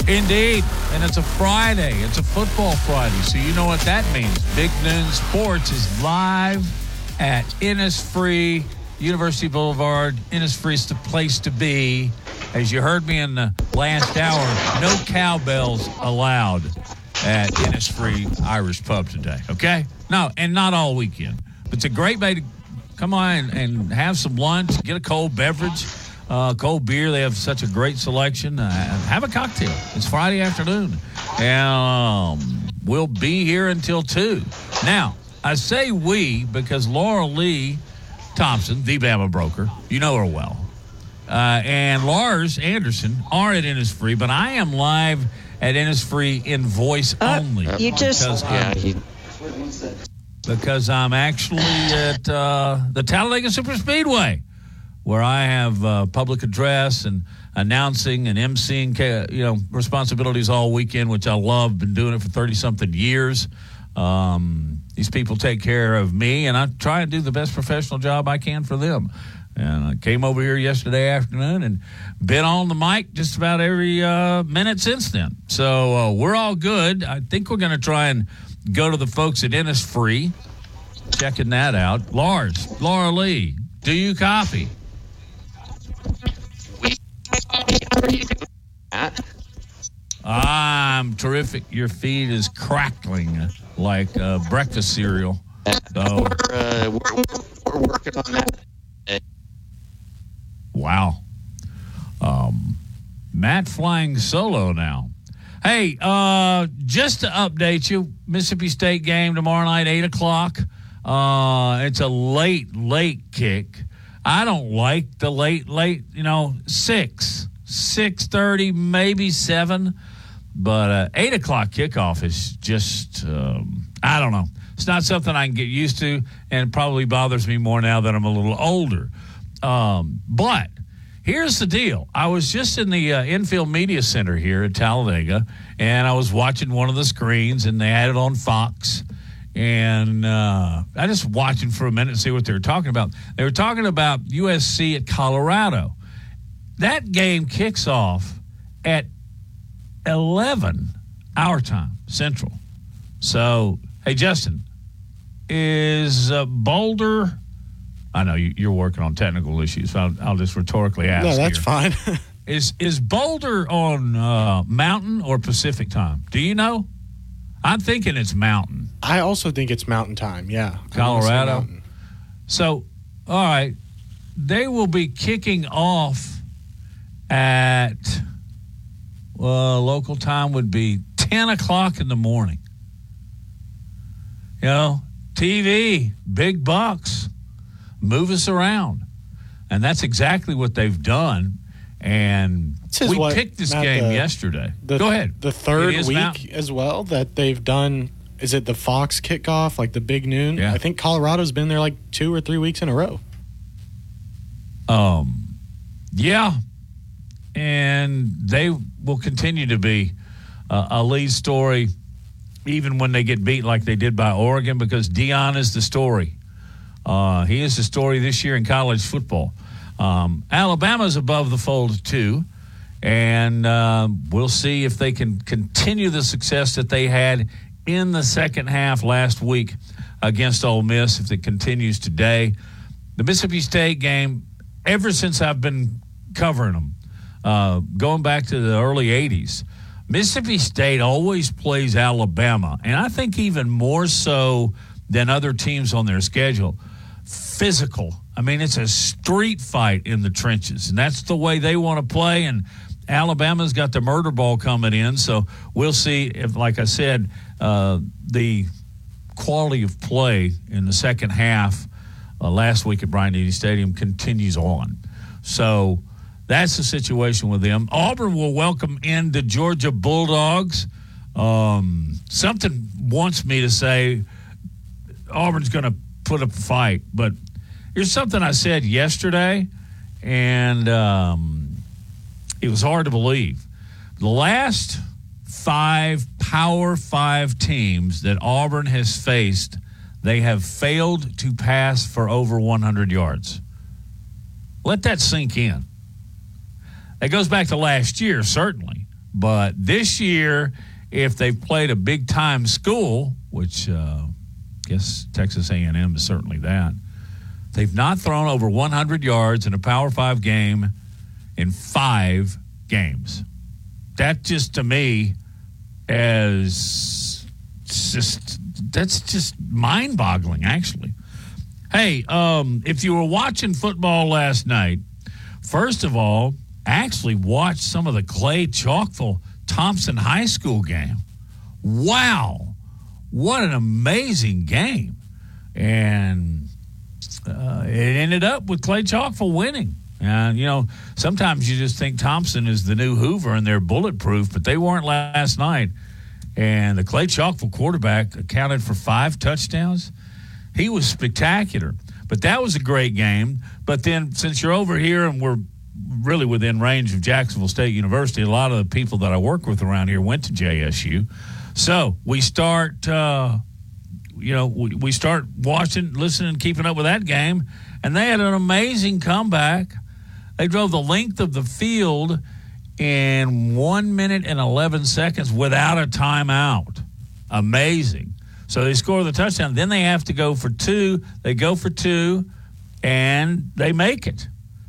Indeed, and it's a Friday. It's a football Friday, so you know what that means. Big Noon Sports is live at Innisfree, University Boulevard. Innisfree is the place to be. As you heard me in the last hour, no cowbells allowed at Innisfree Irish Pub today, okay? No, and not all weekend. But it's a great way to come on and have some lunch, get a cold beverage. Cold beer. They have such a great selection. Have a cocktail. It's Friday afternoon. And we'll be here until 2. Now, I say we because Laura Lee Thompson, the Bama broker, you know her well, and Lars Anderson are at Innisfree, but I am live at Innisfree in voice only. Because I'm actually at the Talladega Superspeedway, where I have public address and announcing and emceeing, responsibilities all weekend, which I love. Been doing it for 30-something years. These people take care of me, and I try and do the best professional job I can for them. And I came over here yesterday afternoon and been on the mic just about every minute since then. So we're all good. I think we're going to try and go to the folks at Innisfree, checking that out. Laura Lee, do you copy? I'm terrific. Your feed is crackling like breakfast cereal. So, we're working on that. Wow. Matt flying solo now. Hey, just to update you, Mississippi State game tomorrow night, 8 o'clock. It's a late kick. I don't like the late, 6:30, maybe 7. But 8 o'clock kickoff is just, I don't know. It's not something I can get used to, and it probably bothers me more now that I'm a little older. But here's the deal. I was just in the Infield Media Center here at Talladega, and I was watching one of the screens, and they had it on Fox. And I just watching for a minute and see what they were talking about. They were talking about USC at Colorado. That game kicks off at 11 our time, Central. So, hey, Justin, is Boulder – I know you're working on technical issues, so I'll just rhetorically ask. No, that's fine. Is Boulder on Mountain or Pacific time? Do you know? I'm thinking it's Mountain. I also think it's Mountain time, yeah. Colorado. So, all right, they will be kicking off at local time would be 10 o'clock in the morning. TV, big bucks, move us around. And that's exactly what they've done. And we picked this game yesterday. Go ahead. The third week as well that they've done, is it the Fox kickoff, like the big noon? Yeah. I think Colorado's been there like 2 or 3 weeks in a row. Yeah. And they will continue to be a lead story even when they get beat like they did by Oregon, because Deion is the story. He is the story this year in college football. Alabama's above the fold, too, and we'll see if they can continue the success that they had in the second half last week against Ole Miss, if it continues today. The Mississippi State game, ever since I've been covering them, going back to the early 80s, Mississippi State always plays Alabama, and I think even more so than other teams on their schedule, physical. I mean, it's a street fight in the trenches, and that's the way they want to play, and Alabama's got the murder ball coming in, so we'll see if, like I said, the quality of play in the second half last week at Bryant-Denny Stadium continues on. So that's the situation with them. Auburn will welcome in the Georgia Bulldogs. Something wants me to say Auburn's going to put up a fight, but here's something I said yesterday, and it was hard to believe. The last 5 Power 5 teams that Auburn has faced, they have failed to pass for over 100 yards. Let that sink in. It goes back to last year, certainly, But this year, if they've played a big-time school, which I guess Texas A&M is certainly that, they've not thrown over 100 yards in a Power 5 game in 5 games. That just, to me, that's just mind-boggling, actually. Hey, if you were watching football last night, first of all, actually watch some of the Clay Chalkville Thompson High School game. Wow. What an amazing game. And it ended up with Clay Chalkville winning. And, sometimes you just think Thompson is the new Hoover and they're bulletproof, but they weren't last night. And the Clay Chalkville quarterback accounted for 5 touchdowns. He was spectacular. But that was a great game. But then since you're over here and we're really within range of Jacksonville State University, a lot of the people that I work with around here went to JSU. So we start, we start watching, listening, keeping up with that game. And they had an amazing comeback. They drove the length of the field in 1 minute and 11 seconds without a timeout. Amazing. So they score the touchdown. Then they have to go for 2. They go for 2, and they make it.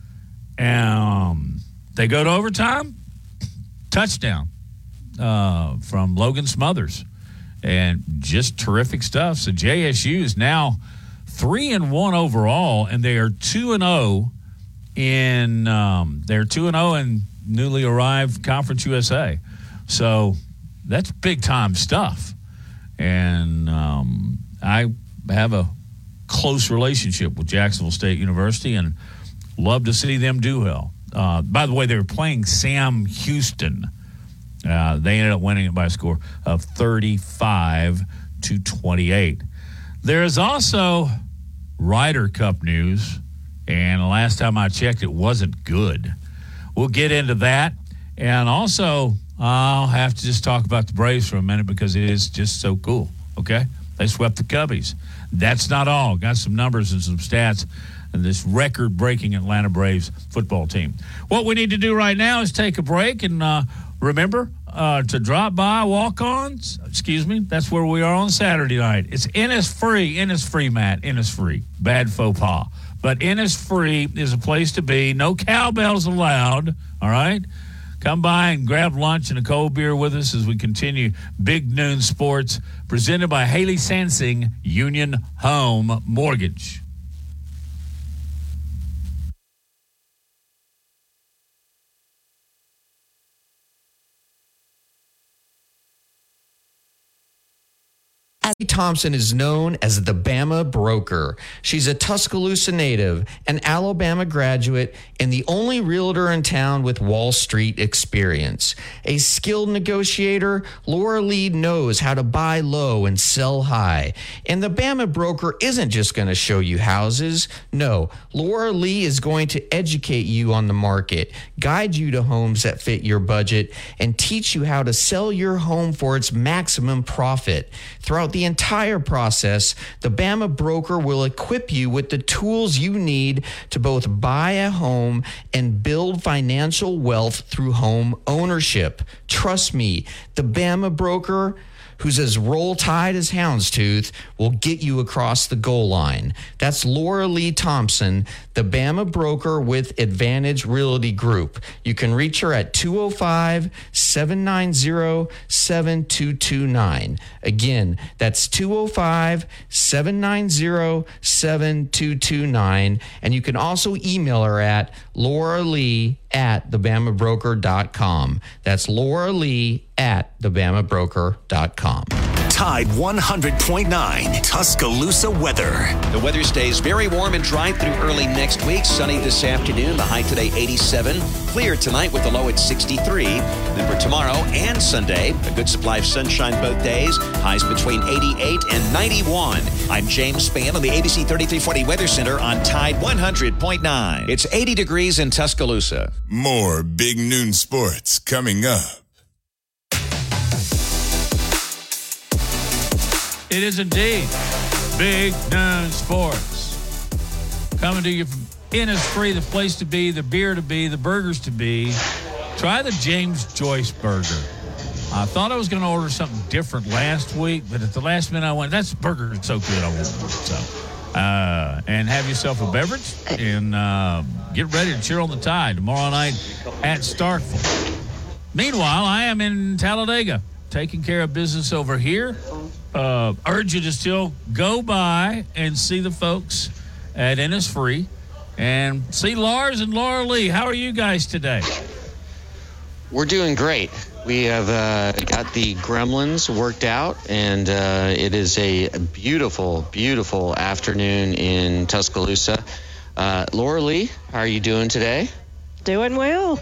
They go to overtime. Touchdown from Logan Smothers. And just terrific stuff. So JSU is now 3-1 overall, and they are 2-0 in newly arrived Conference USA. So that's big time stuff. And I have a close relationship with Jacksonville State University and love to see them do well. By the way, they were playing Sam Houston. They ended up winning it by a score of 35-28. There is also Ryder Cup news, and the last time I checked, it wasn't good. We'll get into that. And also, I'll have to just talk about the Braves for a minute because it is just so cool, okay? They swept the Cubbies. That's not all. Got some numbers and some stats and this record-breaking Atlanta Braves football team. What we need to do right now is take a break and remember to drop by Walk-Ons. Excuse me. That's where we are on Saturday night. It's Innisfree, Matt. Innisfree. Bad faux pas. But Innisfree is a place to be. No cowbells allowed, all right? Come by and grab lunch and a cold beer with us as we continue Big Noon Sports, presented by Haley Sansing, Union Home Mortgage. Abby Thompson is known as the Bama Broker. She's a Tuscaloosa native, an Alabama graduate, and the only realtor in town with Wall Street experience. A skilled negotiator, Laura Lee knows how to buy low and sell high. And the Bama Broker isn't just going to show you houses. No, Laura Lee is going to educate you on the market, guide you to homes that fit your budget, and teach you how to sell your home for its maximum profit. Throughout the entire process, the Bama Broker will equip you with the tools you need to both buy a home and build financial wealth through home ownership. Trust me, the Bama Broker, who's as roll-tide as houndstooth, will get you across the goal line. That's Laura Lee Thompson, the Bama Broker with Advantage Realty Group. You can reach her at 205-790-7229. Again, that's 205-790-7229. And you can also email her at lauralee@thebamabroker.com. That's Laura Lee at thebamabroker.com. Tide 100.9 Tuscaloosa weather. The weather stays very warm and dry through early next week. Sunny this afternoon. The high today 87. Clear tonight with the low at 63. Then for tomorrow and Sunday, a good supply of sunshine both days. Highs between 88 and 91. I'm James Spann on the ABC 3340 Weather Center on Tide 100.9. It's 80 degrees in Tuscaloosa. More Big Noon Sports coming up. It is indeed Big Noon Sports. Coming to you from Innisfree, the place to be, the beer to be, the burgers to be. Try the James Joyce burger. I thought I was going to order something different last week, but at the last minute I went, "That's burger is so good, I want one." So, and have yourself a beverage and get ready to cheer on the Tide tomorrow night at Starkville. Meanwhile, I am in Talladega, taking care of business over here. Urge you to still go by and see the folks at Innisfree and see Lars and Laura Lee. How are you guys today? We're doing great. We have got the gremlins worked out, and it is a beautiful, beautiful afternoon in Tuscaloosa. Laura Lee, how are you doing today? Doing well.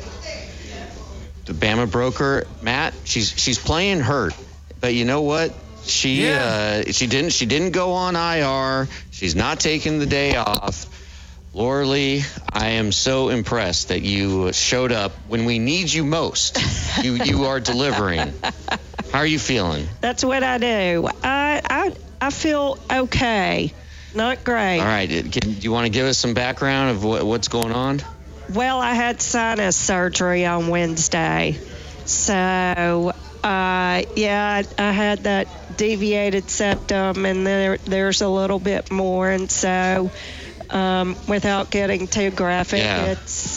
The Bama broker, Matt, she's playing hurt, but you know what? She didn't go on IR. She's not taking the day off. Laura Lee, I am so impressed that you showed up when we need you most. You are delivering. How are you feeling? That's what I do. I feel okay. Not great. All right. Do you want to give us some background of what's going on? Well, I had sinus surgery on Wednesday. So, I had that deviated septum, and there's a little bit more. And so, without getting too graphic, it's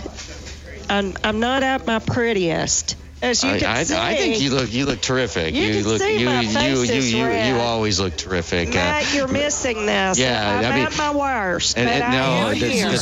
I'm not at my prettiest. As you can see, I think you look terrific. You always look terrific. Matt, you're missing this. Yeah, I'm at my worst. The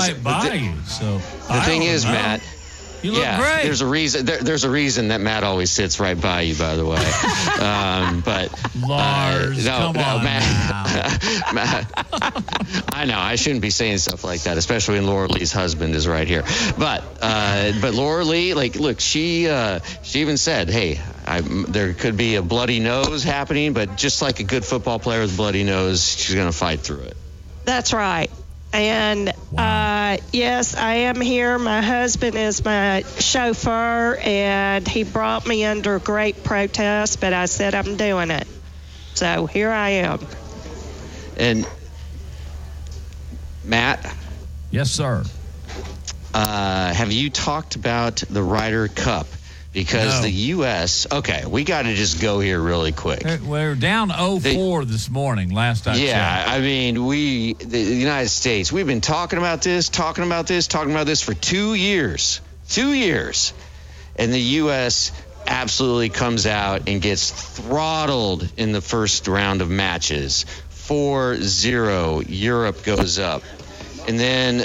thing is, Matt. You look great. There's a reason. There's a reason that Matt always sits right by you. By the way, but Lars, come on, Matt. I know I shouldn't be saying stuff like that, especially when Laura Lee's husband is right here. But Laura Lee, look, she even said, "Hey, there could be a bloody nose happening, but just like a good football player with a bloody nose, she's going to fight through it." That's right. And, yes, I am here. My husband is my chauffeur, and he brought me under great protest, but I said I'm doing it. So here I am. And, Matt? Yes, sir. Have you talked about the Ryder Cup? Because the U.S. Okay, we got to just go here really quick. We're down 0-4 this morning, last I checked. Yeah, I mean, the United States, we've been talking about this for 2 years. 2 years. And the U.S. absolutely comes out and gets throttled in the first round of matches. 4-0, Europe goes up. And then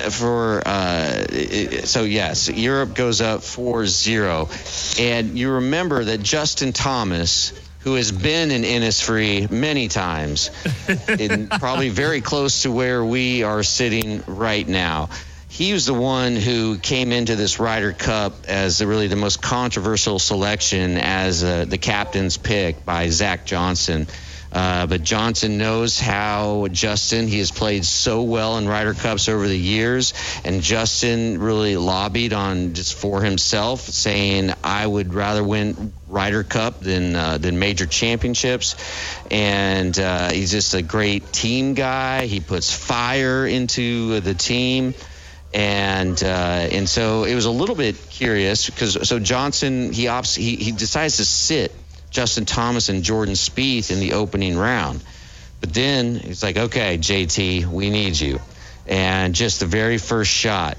Europe goes up 4-0. And you remember that Justin Thomas, who has been in Innisfree many times, and probably very close to where we are sitting right now, he was the one who came into this Ryder Cup as really the most controversial selection as the captain's pick by Zach Johnson. But Johnson knows how he has played so well in Ryder Cups over the years, and Justin really lobbied on just for himself, saying, I would rather win Ryder Cup than major championships. And he's just a great team guy. He puts fire into the team. And so it was a little bit curious because Johnson, he decides to sit Justin Thomas and Jordan Spieth in the opening round. But then he's like, okay, JT, we need you. And just the very first shot,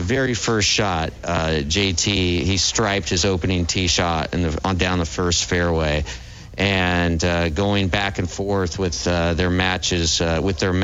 JT, he striped his opening tee shot down the first fairway. And going back and forth with their match with Viktor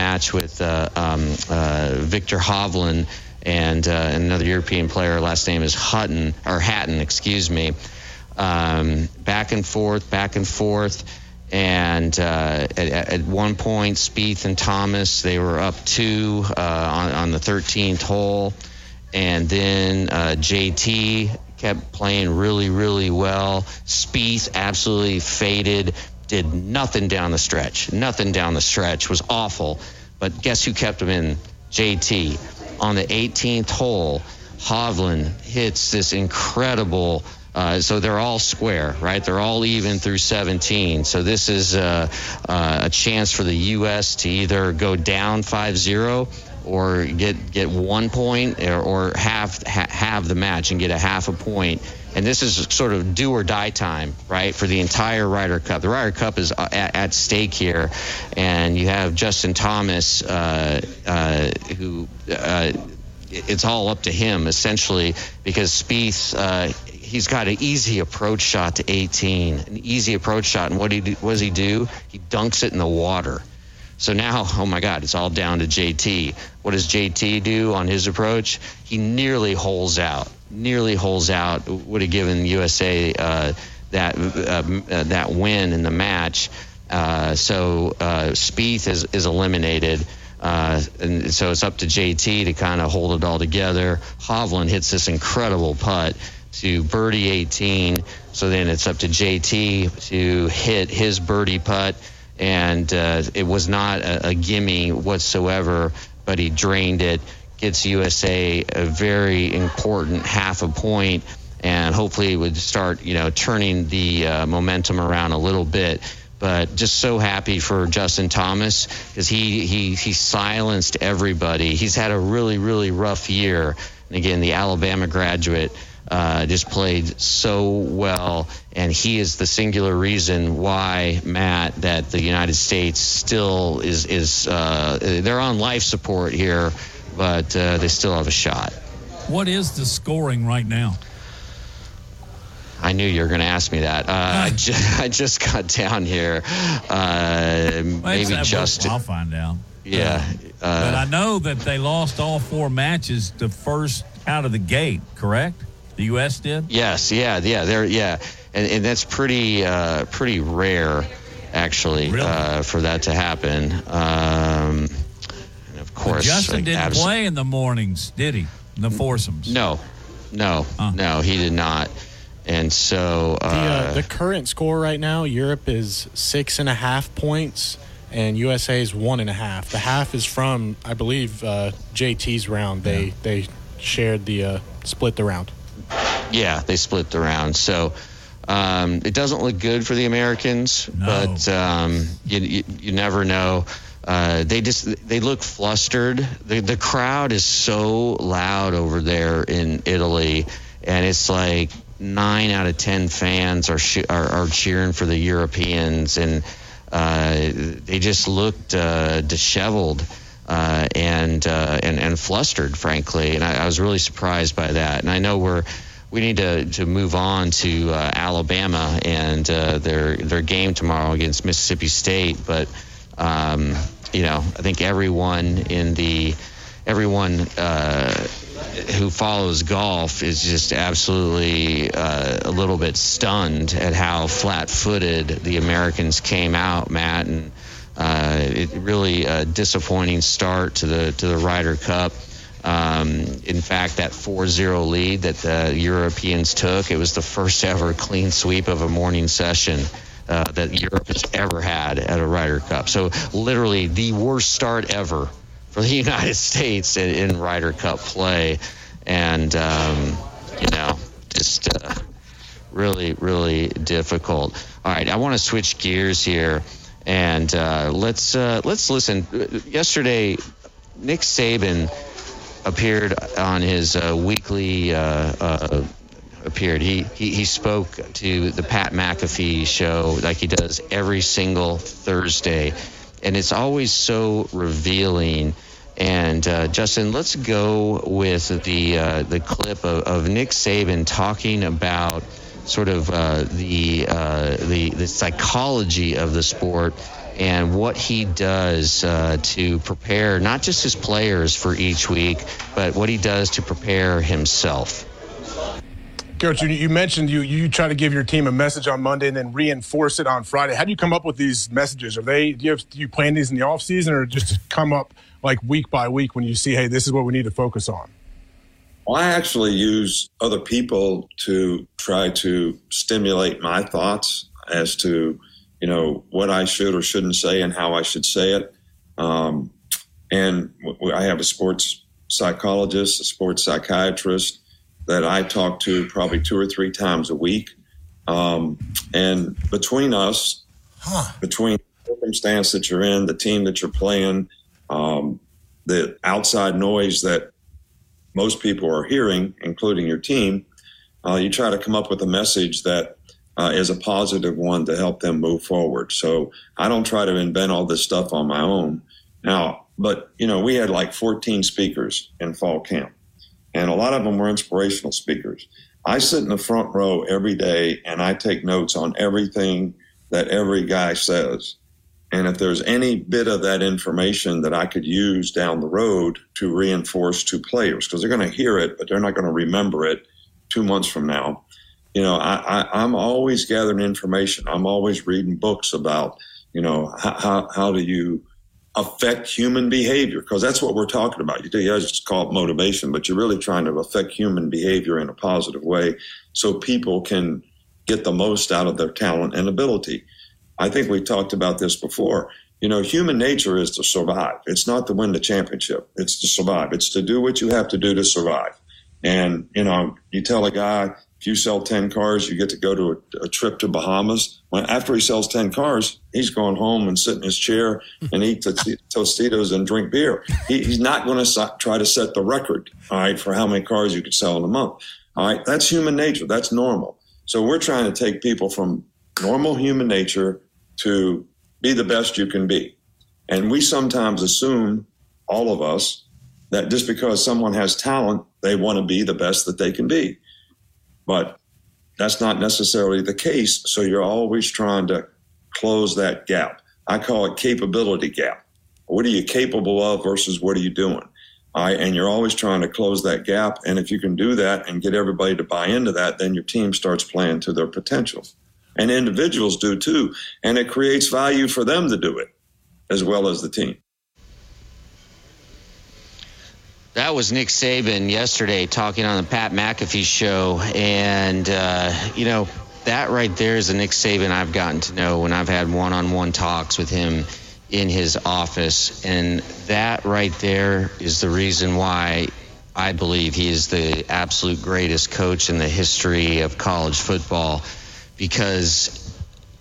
Hovland and another European player, last name is Hatton, excuse me. Back and forth, and at one point, Spieth and Thomas, they were up 2 on the 13th hole, and then JT kept playing really, really well. Spieth absolutely faded, did nothing down the stretch, was awful, but guess who kept him in? JT. On the 18th hole, Hovland hits this incredible. So they're all square, right? They're all even through 17. So this is a chance for the U.S. to either go down 5-0 or get 1 point or have the match and get a half a point. And this is sort of do or die time, right, for the entire Ryder Cup. The Ryder Cup is at stake here, and you have Justin Thomas, who it's all up to him essentially, because Spieth, he's got an easy approach shot to 18, an easy approach shot, and what does he do? He dunks it in the water. So now, oh my God, it's all down to JT. What does JT do on his approach? He nearly holes out. Would have given USA that win in the match. So Spieth is eliminated. And so it's up to JT to kind of hold it all together. Hovland hits this incredible putt to birdie 18. So then it's up to JT to hit his birdie putt. And it was not a gimme whatsoever, but he drained it, gets USA a very important half a point, and hopefully it would start, turning the momentum around a little bit. But just so happy for Justin Thomas, because he silenced everybody. He's had a really, really rough year. And again, the Alabama graduate just played so well, and he is the singular reason why, Matt, that the United States still is they're on life support here, but they still have a shot. What is the scoring right now? I knew you were going to ask me that. I just got down here. Maybe Justin. I'll find out. Yeah. But I know that they lost all 4 matches the first out of the gate, correct? The U.S. did? Yes, yeah. And that's pretty rare, actually, really? For that to happen. And of course, but Justin didn't play in the mornings, did he? In the foursomes? No, he did not. And so the current score right now, Europe is 6.5 points, and USA is 1.5. The half is from, I believe, JT's round. They shared the split the round. Yeah, they split the round. So it doesn't look good for the Americans, but you never know. They look flustered. The crowd is so loud over there in Italy, and it's like 9 out of 10 fans are cheering for the Europeans, and they just looked disheveled and flustered, frankly. And I was really surprised by that. And I know we need to move on to Alabama and their game tomorrow against Mississippi State, but I think everyone who follows golf is just absolutely a little bit stunned at how flat-footed the Americans came out, Matt, and it really a disappointing start to the Ryder Cup. In fact, that 4-0 lead that the Europeans took, it was the first ever clean sweep of a morning session that Europe has ever had at a Ryder Cup. So literally the worst start ever for the United States in Ryder Cup play. And, just really, really difficult. All right, I want to switch gears here, and let's listen. Yesterday, Nick Saban appeared on his weekly He spoke to the Pat McAfee show like he does every single Thursday, and it's always so revealing. And Justin, let's go with the clip of Nick Saban talking about sort of the psychology of the sport and what he does to prepare not just his players for each week, but what he does to prepare himself. Coach, you mentioned you try to give your team a message on Monday and then reinforce it on Friday. How do you come up with these messages? Do you plan these in the off season, or just come up like week by week when you see, hey, this is what we need to focus on? Well, I actually use other people to try to stimulate my thoughts as to, what I should or shouldn't say and how I should say it. And I have a sports psychologist, a sports psychiatrist that I talk to probably 2 or 3 times a week. And between us, between the circumstance that you're in, the team that you're playing, the outside noise that most people are hearing, including your team, you try to come up with a message that is a positive one to help them move forward. So I don't try to invent all this stuff on my own. Now, but, we had like 14 speakers in fall camp, and a lot of them were inspirational speakers. I sit in the front row every day, and I take notes on everything that every guy says. And if there's any bit of that information that I could use down the road to reinforce to players, because they're going to hear it, but they're not going to remember it 2 months from now. I'm always gathering information. I'm always reading books about, how do you affect human behavior? Because that's what we're talking about. You guys just call it motivation, but you're really trying to affect human behavior in a positive way so people can get the most out of their talent and ability. I think we talked about this before. Human nature is to survive. It's not to win the championship. It's to survive. It's to do what you have to do to survive. And, you tell a guy, if you sell 10 cars, you get to go to a trip to Bahamas. After he sells 10 cars, he's going home and sit in his chair and eat Tostitos and drink beer. He's not going to try to set the record, all right, for how many cars you could sell in a month. All right, that's human nature. That's normal. So we're trying to take people from normal human nature to be the best you can be. And we sometimes assume, all of us, that just because someone has talent, they want to be the best that they can be. But that's not necessarily the case. So you're always trying to close that gap. I call it capability gap. What are you capable of versus what are you doing? All right, and you're always trying to close that gap. And if you can do that and get everybody to buy into that, then your team starts playing to their potential. And individuals do too. And it creates value for them to do it as well as the team. That was Nick Saban yesterday talking on the Pat McAfee show. And, that right there is a Nick Saban I've gotten to know when I've had one-on-one talks with him in his office. And that right there is the reason why I believe he is the absolute greatest coach in the history of college football. Because,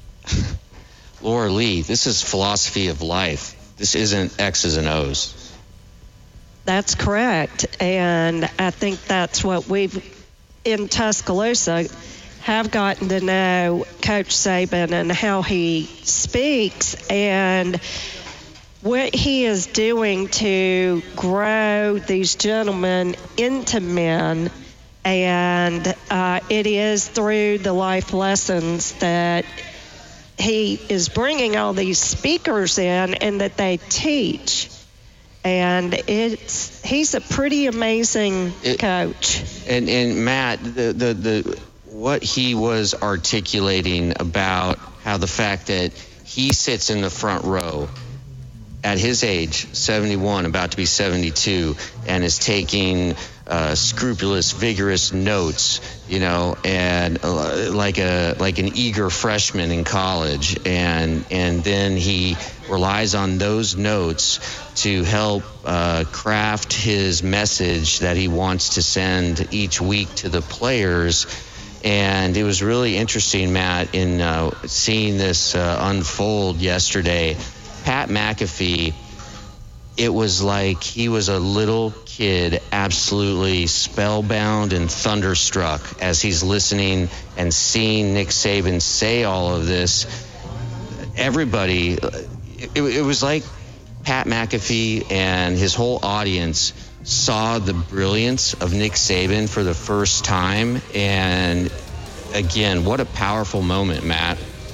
Laura Lee, this is philosophy of life. This isn't X's and O's. That's correct. And I think that's what we've, in Tuscaloosa, have gotten to know Coach Saban and how he speaks and what he is doing to grow these gentlemen into men. And it is through the life lessons that he is bringing all these speakers in and that they teach. And he's a pretty amazing coach. And Matt, the what he was articulating about how the fact that he sits in the front row at his age, 71, about to be 72, and is taking scrupulous, vigorous notes, and like an eager freshman in college, and then he relies on those notes to help craft his message that he wants to send each week to the players. And it was really interesting, Matt, in seeing this unfold yesterday. Pat McAfee, it was like he was a little kid, absolutely spellbound and thunderstruck as he's listening and seeing Nick Saban say all of this. Everybody, it was like Pat McAfee and his whole audience saw the brilliance of Nick Saban for the first time. And again, what a powerful moment, Matt.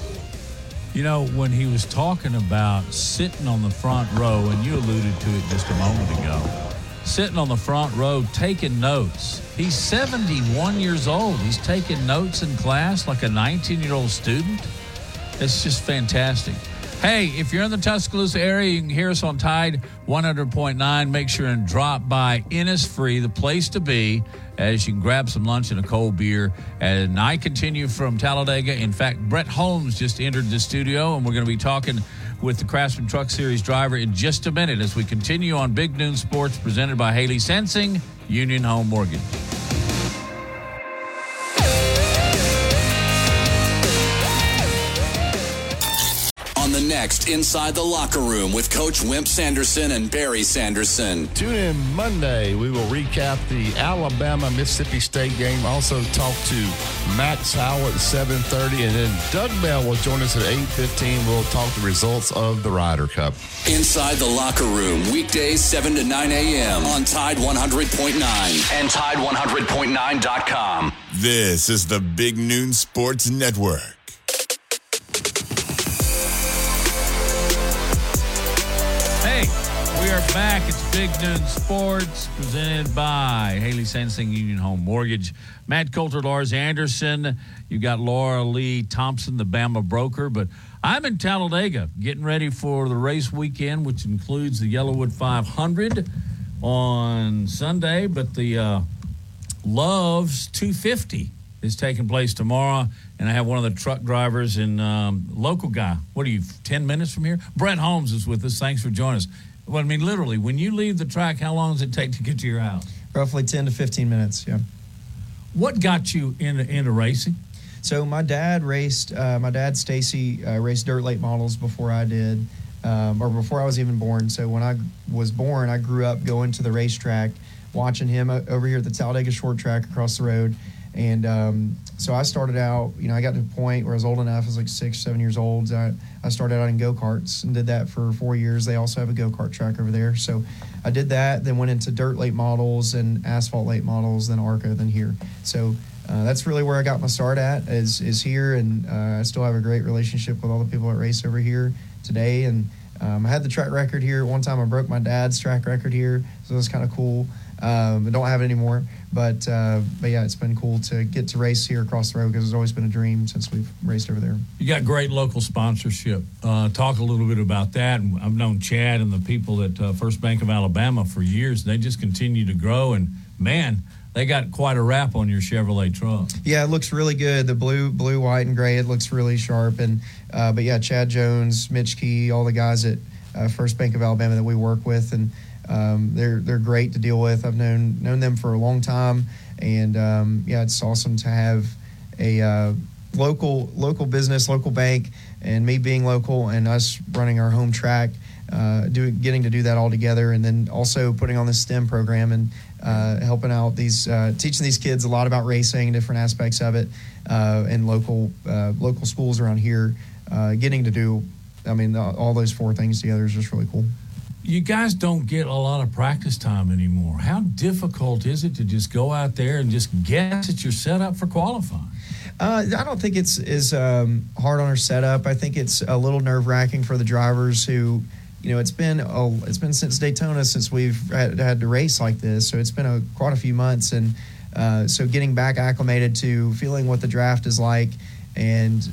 When he was talking about sitting on the front row, and you alluded to it just a moment ago, sitting on the front row taking notes. He's 71 years old. He's taking notes in class like a 19-year-old student. It's just fantastic. Hey, if you're in the Tuscaloosa area, you can hear us on Tide 100.9. Make sure and drop by Innisfree, the place to be, as you can grab some lunch and a cold beer. And I continue from Talladega. In fact, Brett Holmes just entered the studio, and we're going to be talking with the Craftsman Truck Series driver in just a minute as we continue on Big Noon Sports, presented by Haley Sensing, Union Home Mortgage. On the next Inside the Locker Room with Coach Wimp Sanderson and Barry Sanderson. Tune in Monday. We will recap the Alabama-Mississippi State game. Also talk to Max Howell at 7:30. And then Doug Bell will join us at 8:15. We'll talk the results of the Ryder Cup. Inside the Locker Room, weekdays 7 to 9 a.m. on Tide 100.9 and Tide100.9.com. This is the Big Noon Sports Network. Hey, we are back. It's Big Noon Sports presented by Haley Sansing Union Home Mortgage. Matt Coulter, Lars Anderson. You got Laura Lee Thompson, the Bama broker. But I'm in Talladega getting ready for the race weekend, which includes the Yellowwood 500 on Sunday. But the Love's 250 is taking place tomorrow, and I have one of the truck drivers and local guy. What are you, 10 minutes from here? Brett Holmes is with us. Thanks for joining us. Well, I mean, literally, when you leave the track, how long does it take to get to your house? Roughly 10 to 15 minutes, yeah. What got you into racing? So my dad raced, my dad, Stacy, raced dirt late models before I did, or before I was even born. So when I was born, I grew up going to the racetrack, watching him over here at the Talladega Short Track across the road. And so I started out, I got to a point where I was old enough, I was like 6, 7 years old. I started out in go-karts and did that for 4 years. They also have a go-kart track over there. So I did that, then went into dirt late models and asphalt late models, then ARCA, then here. So that's really where I got my start at, is here. And I still have a great relationship with all the people that race over here today. And I had the track record here. At one time I broke my dad's track record here, so it was kind of cool. I don't have it anymore, but yeah, it's been cool to get to race here across the road because it's always been a dream since we've raced over there. You got great local sponsorship. Talk a little bit about that. I've known Chad and the people at First Bank of Alabama for years. They just continue to grow, and man, they got quite a wrap on your Chevrolet truck. Yeah, it looks really good. The blue, white, and gray, it looks really sharp. And but yeah, Chad Jones, Mitch Key, all the guys at First Bank of Alabama that we work with, and they're great to deal with. I've known them for a long time, and yeah, it's awesome to have a local business, local bank, and me being local and us running our home track, getting to do that all together, and then also putting on this STEM program and helping out teaching these kids a lot about racing and different aspects of it, and local schools around here, getting to do, all those 4 things together is just really cool. You guys don't get a lot of practice time anymore. How difficult is it to just go out there and just guess that you're set up for qualifying? I don't think it's as hard on our setup. I think it's a little nerve-wracking for the drivers who, it's been since Daytona since we've had to race like this. So it's been quite a few months, and so getting back acclimated to feeling what the draft is like, and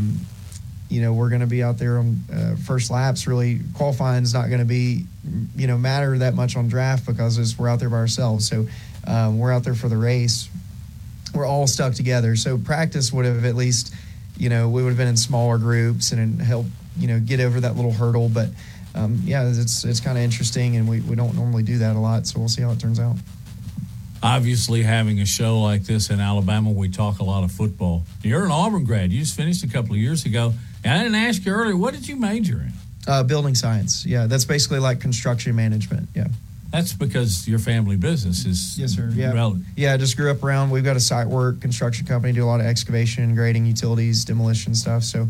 we're going to be out there on first laps. Really, qualifying is not going to be, matter that much on draft because we're out there by ourselves. So we're out there for the race. We're all stuck together. So practice would have at least, we would have been in smaller groups and help, get over that little hurdle. But yeah, it's kind of interesting, and we don't normally do that a lot. So we'll see how it turns out. Obviously, having a show like this in Alabama, we talk a lot of football. You're an Auburn grad. You just finished a couple of years ago. And I didn't ask you earlier, what did you major in? Building science. Yeah, that's basically like construction management. Yeah. That's because your family business is yes, sir. Yeah. relevant. Yeah, I just grew up around. We've got a site work construction company, do a lot of excavation, grading, utilities, demolition stuff. So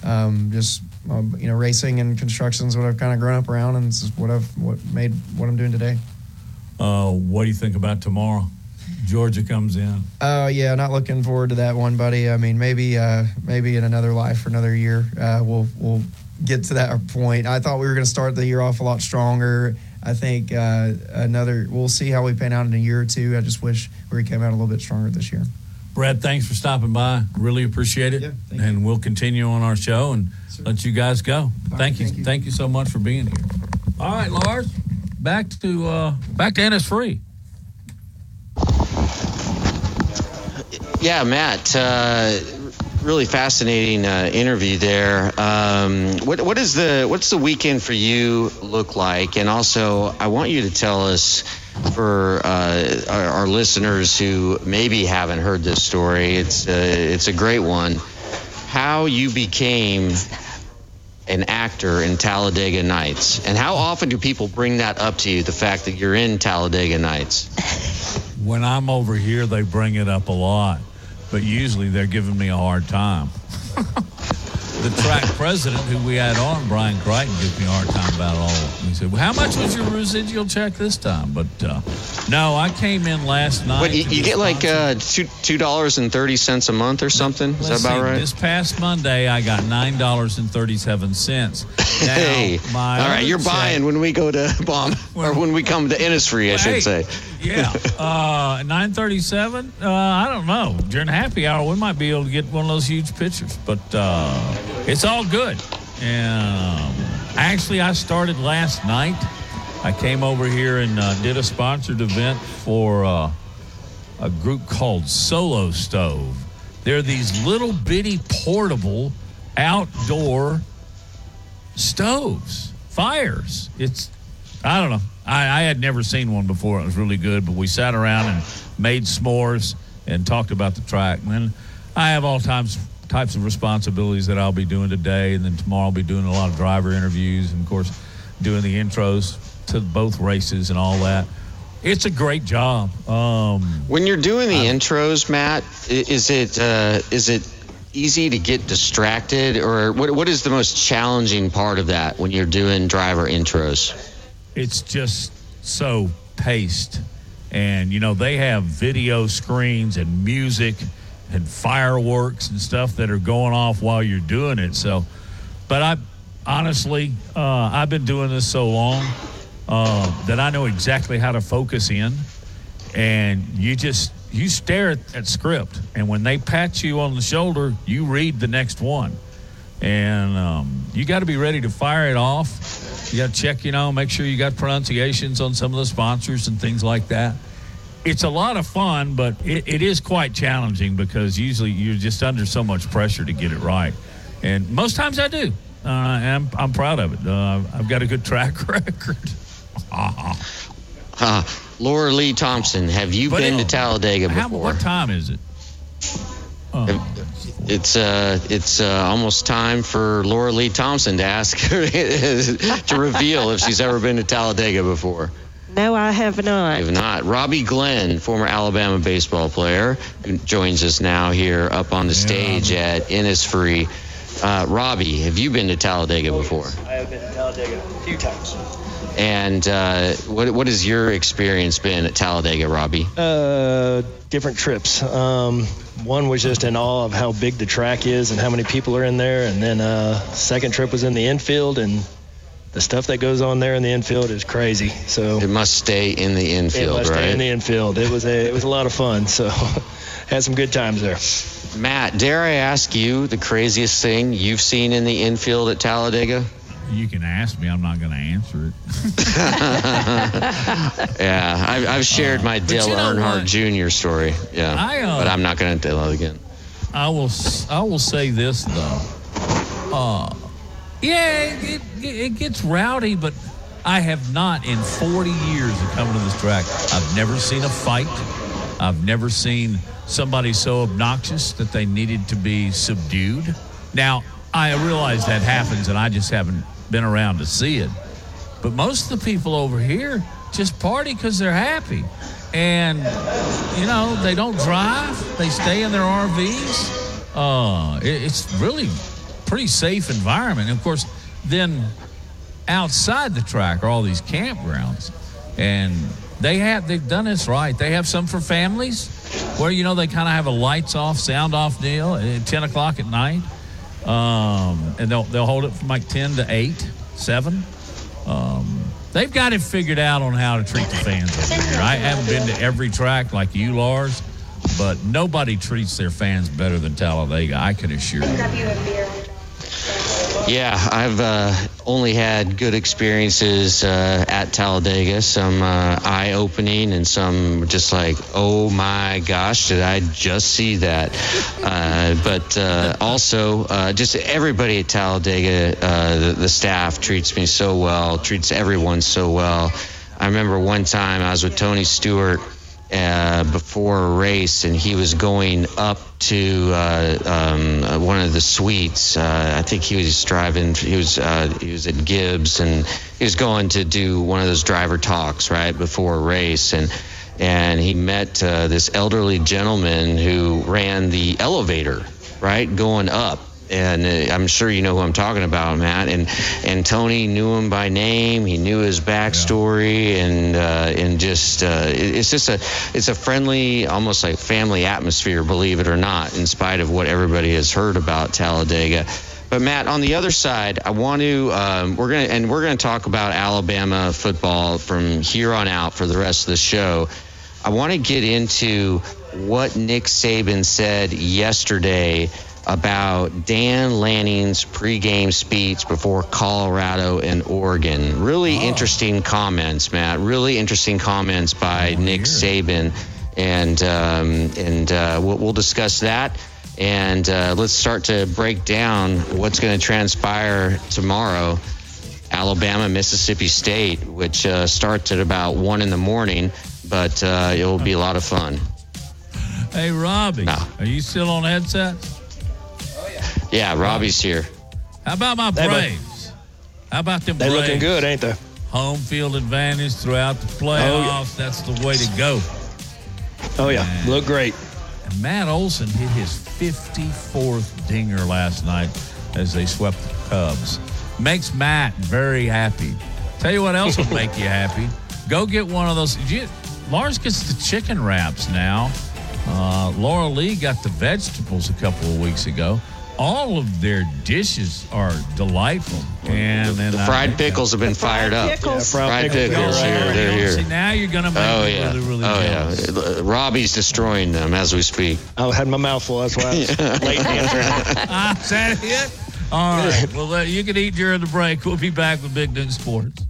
racing and construction is what I've kind of grown up around, and this is what made what I'm doing today. What do you think about tomorrow? Georgia comes in. Yeah, not looking forward to that one, buddy. maybe in another life or another year, we'll get to that point. I thought we were going to start the year off a lot stronger. I think we'll see how we pan out in a year or two. I just wish we came out a little bit stronger this year. Brad, thanks for stopping by. Really appreciate it. Yeah, and we'll continue on our show and let you guys go. Thank you. Thank you so much for being here. All right, Lars, back to Innisfree. Yeah, Matt, really fascinating interview there. What's the weekend for you look like? And also, I want you to tell us, for our listeners who maybe haven't heard this story, it's a great one, how you became an actor in Talladega Nights? And how often do people bring that up to you, the fact that you're in Talladega Nights? When I'm over here, they bring it up a lot, but usually they're giving me a hard time. The track president who we had on, Brian Crichton, gives me a hard time about it all. He said, well, how much was your residual check this time? But no, I came in last night. What, you get like $2.30 a month or something? Is that about right? This past Monday, I got $9.37. Hey, all right, you're buying when we go to or when we come to Innisfree, I should say. Yeah, $9.37. I don't know. During happy hour, we might be able to get one of those huge pictures, but it's all good. And actually, I started last night. I came over here and did a sponsored event for a group called Solo Stove. They're these little bitty portable outdoor stoves, fires. I don't know. I had never seen one before. It was really good, but we sat around and made s'mores and talked about the track. And then I have all types of responsibilities that I'll be doing today, and then tomorrow I'll be doing a lot of driver interviews and, of course, doing the intros to both races and all that. It's a great job. When you're doing the intros, Matt, is it easy to get distracted, or what is the most challenging part of that when you're doing driver intros? It's just so paced, and they have video screens and music and fireworks and stuff that are going off while you're doing it. So, but I've been doing this so long that I know exactly how to focus in, and you stare at script, and when they pat you on the shoulder, you read the next one, and you got to be ready to fire it off. You got to check, make sure you got pronunciations on some of the sponsors and things like that. It's a lot of fun, but it is quite challenging because usually you're just under so much pressure to get it right. And most times I do. And I'm proud of it. I've got a good track record. Laura Lee Thompson, have you been to Talladega before? What time is it? It's almost time for Laura Lee Thompson to ask her to reveal if she's ever been to Talladega before. No, I have not. You have not. Robbie Glenn, former Alabama baseball player, who joins us now here up on the stage at Innisfree. Robbie, have you been to Talladega before? I have been to Talladega a few times. And what has your experience been at Talladega, Robbie? Different trips. One was just in awe of how big the track is and how many people are in there. And then second trip was in the infield, and the stuff that goes on there in the infield is crazy. So it must stay in the infield, right? It must stay in the infield. It was a lot of fun. So had some good times there. Matt, dare I ask you the craziest thing you've seen in the infield at Talladega? You can ask me. I'm not going to answer it. Yeah, I've shared my Dale Earnhardt Jr. story. Yeah, but I'm not going to tell it again. I will say this though. It gets rowdy, but I have not in 40 years of coming to this track. I've never seen a fight. I've never seen somebody so obnoxious that they needed to be subdued. Now, I realize that happens, and I just haven't been around to see it. But most of the people over here just party because they're happy. And, they don't drive. They stay in their RVs. It's really pretty safe environment. And, of course, then outside the track are all these campgrounds. And they've done this right. They have some for families where, they kind of have a lights off, sound off deal at 10 o'clock at night. And they'll hold it from like 10 to 8, 7. They've got it figured out on how to treat the fans over here. I haven't been to every track like you, Lars, but nobody treats their fans better than Talladega, I can assure you. Yeah, I've only had good experiences at Talladega, some eye-opening and some just like, oh my gosh, did I just see that? But also just everybody at Talladega, the staff treats me so well, treats everyone so well. I remember one time I was with Tony Stewart, before a race, and he was going up to one of the suites. I think he was driving. He was at Gibbs, and he was going to do one of those driver talks right before a race, and he met this elderly gentleman who ran the elevator right going up. And I'm sure you know who I'm talking about, Matt. And Tony knew him by name. He knew his backstory, and just it's a friendly, almost like family atmosphere, believe it or not, in spite of what everybody has heard about Talladega. But Matt, on the other side, I want to we're gonna talk about Alabama football from here on out for the rest of the show. I want to get into what Nick Saban said yesterday about Dan Lanning's pregame speech before Colorado and Oregon. Really interesting comments, Matt. Really interesting comments by Nick Saban, and we'll discuss that. And let's start to break down what's going to transpire tomorrow. Alabama, Mississippi State, which starts at about 1 a.m, but it will be a lot of fun. Hey, Robbie, Are you still on headset? Yeah, Robbie's here. How about my Braves? How about them Braves? They're looking good, ain't they? Home field advantage throughout the playoffs. That's the way to go. Oh, yeah. Look great. And Matt Olson hit his 54th dinger last night as they swept the Cubs. Makes Matt very happy. Tell you what else will make you happy. Go get one of those. Lars gets the chicken wraps now. Laura Lee got the vegetables a couple of weeks ago. All of their dishes are delightful. And then the fried pickles have been fired up. Fried pickles here. They're here. See, now you're going to make me really jealous. Yeah. Robbie's destroying them as we speak. I had my mouth full. That's why I was late to answer. Is that it? All right. Well, you can eat during the break. We'll be back with Big Noon Sports.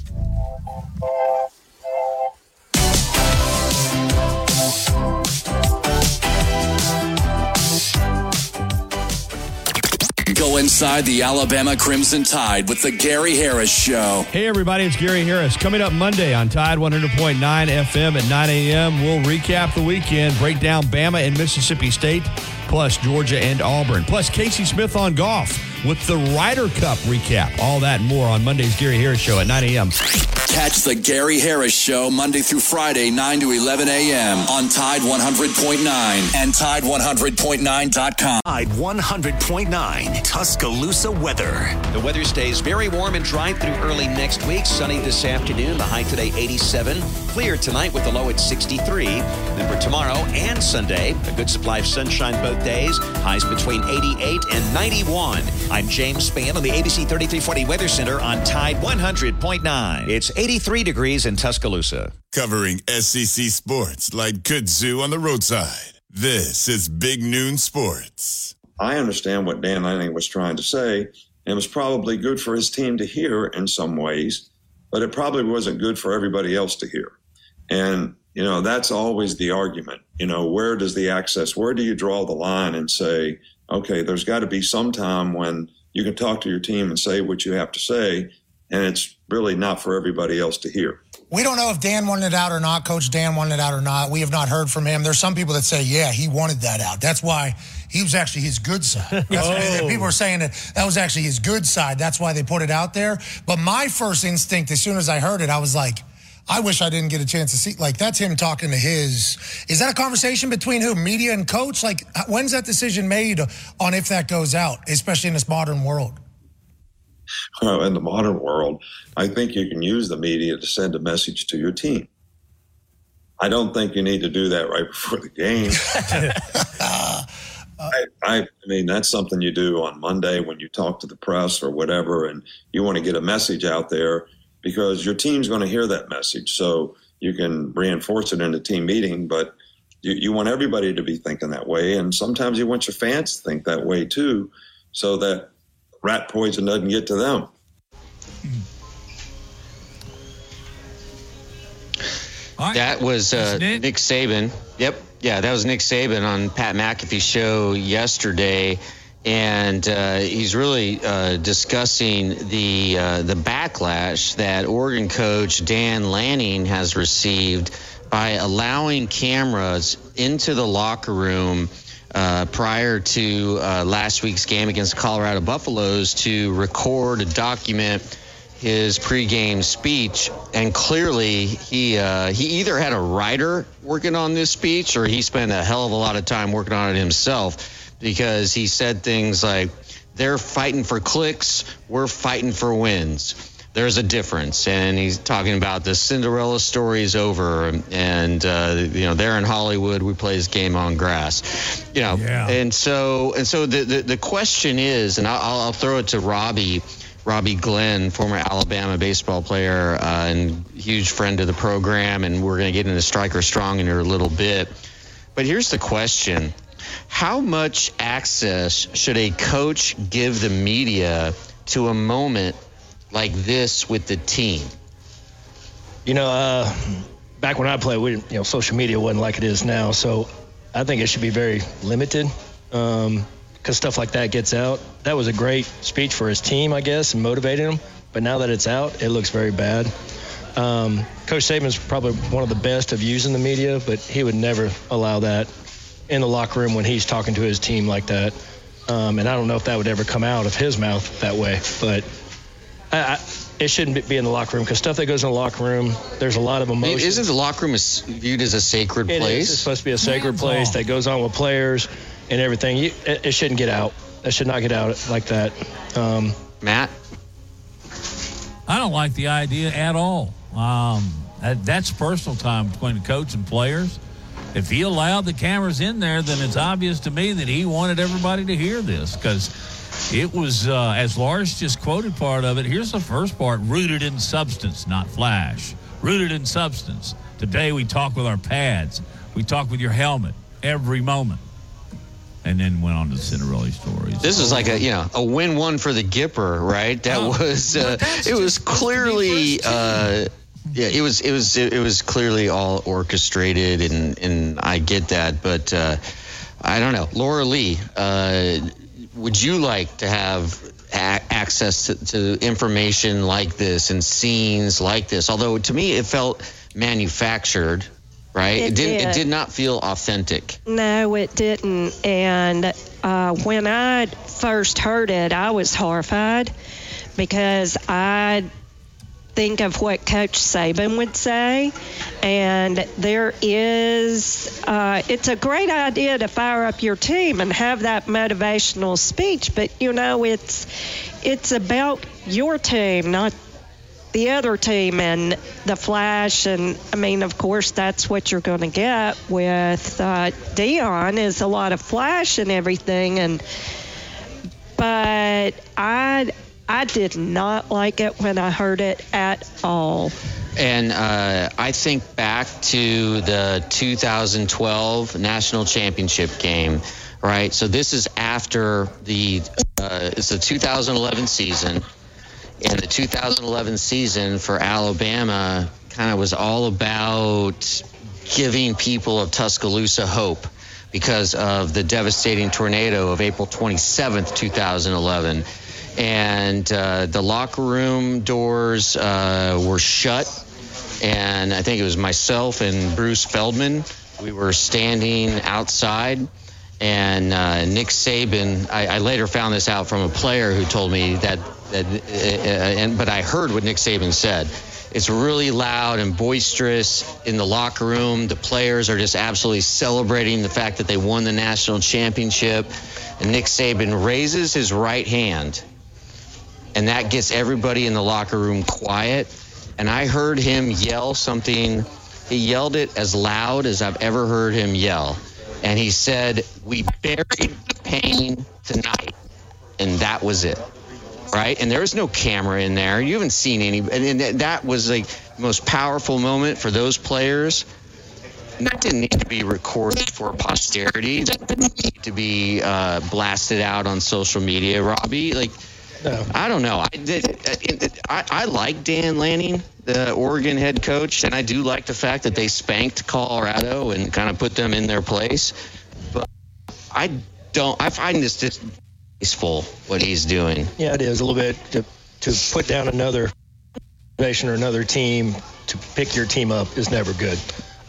Go inside the Alabama Crimson Tide with the Gary Harris Show. Hey, everybody, it's Gary Harris. Coming up Monday on Tide 100.9 FM at 9 a.m., we'll recap the weekend, break down Bama and Mississippi State, plus Georgia and Auburn, plus Casey Smith on golf with the Ryder Cup recap. All that and more on Monday's Gary Harris Show at 9 a.m. Catch the Gary Harris Show Monday through Friday, 9 to 11 a.m. on Tide 100.9 and Tide100.9.com. Tide 100.9 Tuscaloosa weather. The weather stays very warm and dry through early next week. Sunny this afternoon. The high today 87. Clear tonight with the low at 63. Then for tomorrow and Sunday, a good supply of sunshine both days. Highs between 88 and 91. I'm James Spann on the ABC 3340 Weather Center on Tide 100.9. It's 83 degrees in Tuscaloosa. Covering SEC sports like kudzu on the roadside. This is Big Noon Sports. I understand what Dan Lanning was trying to say, and it was probably good for his team to hear in some ways, but it probably wasn't good for everybody else to hear. And, that's always the argument. Where does the access, where do you draw the line and say, okay, there's got to be some time when you can talk to your team and say what you have to say, and it's really not for everybody else to hear. We don't know if Dan wanted it out or not, Coach Dan wanted it out or not. We have not heard from him. There's some people that say, yeah, he wanted that out. That's why he was actually his good side. People are saying that was actually his good side. That's why they put it out there. But my first instinct, as soon as I heard it, I was like, I wish I didn't get a chance to see. Like, that's him talking to his. Is that a conversation between who? Media and coach? Like, when's that decision made on if that goes out, especially in this modern world? Well, in the modern world, I think you can use the media to send a message to your team. I don't think you need to do that right before the game. I mean, that's something you do on Monday when you talk to the press or whatever, and you want to get a message out there because your team's going to hear that message. So you can reinforce it in a team meeting, but you want everybody to be thinking that way. And sometimes you want your fans to think that way too, so that rat poison doesn't get to them. That was Nick Saban. Yep. Yeah, that was Nick Saban on Pat McAfee's show yesterday. And he's really discussing the backlash that Oregon coach Dan Lanning has received by allowing cameras into the locker room prior to last week's game against Colorado Buffaloes to record and document his pregame speech. And clearly he either had a writer working on this speech or he spent a hell of a lot of time working on it himself, because he said things like, they're fighting for clicks, we're fighting for wins. There's a difference. And he's talking about the Cinderella story is over, and they're in Hollywood, we play this game on grass, and so the question is, and I'll throw it to Robbie Glenn, former Alabama baseball player and huge friend of the program, and we're going to get into Striker Strong in here a little bit, but here's the question: how much access should a coach give the media to a moment like this with the team? Back when I played, social media wasn't like it is now, so I think it should be very limited, because stuff like that gets out. That was a great speech for his team, I guess, and motivated him, but now that it's out, it looks very bad. Coach Saban's probably one of the best of using the media, but he would never allow that in the locker room when he's talking to his team like that, and I don't know if that would ever come out of his mouth that way, but it shouldn't be in the locker room, because stuff that goes in the locker room, there's a lot of emotion. Isn't the locker room viewed as a sacred place? It is. It's supposed to be a sacred place that goes on with players and everything. It shouldn't get out. It should not get out like that. Matt? I don't like the idea at all. That's personal time between the coach and players. If he allowed the cameras in there, then it's obvious to me that he wanted everybody to hear this, because it was, as Lars just quoted part of it, here's the first part: rooted in substance, not flash. Rooted in substance. Today we talk with our pads. We talk with your helmet every moment. And then went on to the Cinderella stories. This is like a win-one for the Gipper, right? It was clearly it was clearly all orchestrated, and I get that, but I don't know. Laura Lee, would you like to have access to information like this and scenes like this? Although to me it felt manufactured, right? It did not feel authentic. No, it didn't. And when I first heard it, I was horrified, because I think of what Coach Saban would say, and it's a great idea to fire up your team and have that motivational speech, but it's about your team, not the other team and the flash. And I mean, of course, that's what you're going to get with Deion, is a lot of flash and everything. But I did not like it when I heard it at all. And I think back to the 2012 national championship game, right? So this is after it's the 2011 season. And the 2011 season for Alabama kind of was all about giving people of Tuscaloosa hope because of the devastating tornado of April 27th, 2011. And the locker room doors were shut. And I think it was myself and Bruce Feldman. We were standing outside. And Nick Saban, I later found this out from a player who told me but I heard what Nick Saban said. It's really loud and boisterous in the locker room. The players are just absolutely celebrating the fact that they won the national championship. And Nick Saban raises his right hand, and that gets everybody in the locker room quiet. And I heard him yell something. He yelled it as loud as I've ever heard him yell. And he said, "We buried the pain tonight." And that was it. Right? And there was no camera in there. You haven't seen any. And that was like the most powerful moment for those players. And that didn't need to be recorded for posterity. That didn't need to be blasted out on social media, Robbie. No. I don't know. I like Dan Lanning, the Oregon head coach, and I do like the fact that they spanked Colorado and kind of put them in their place. But I find this distasteful what he's doing. Yeah, it is a little bit to put down another organization or another team. To pick your team up is never good.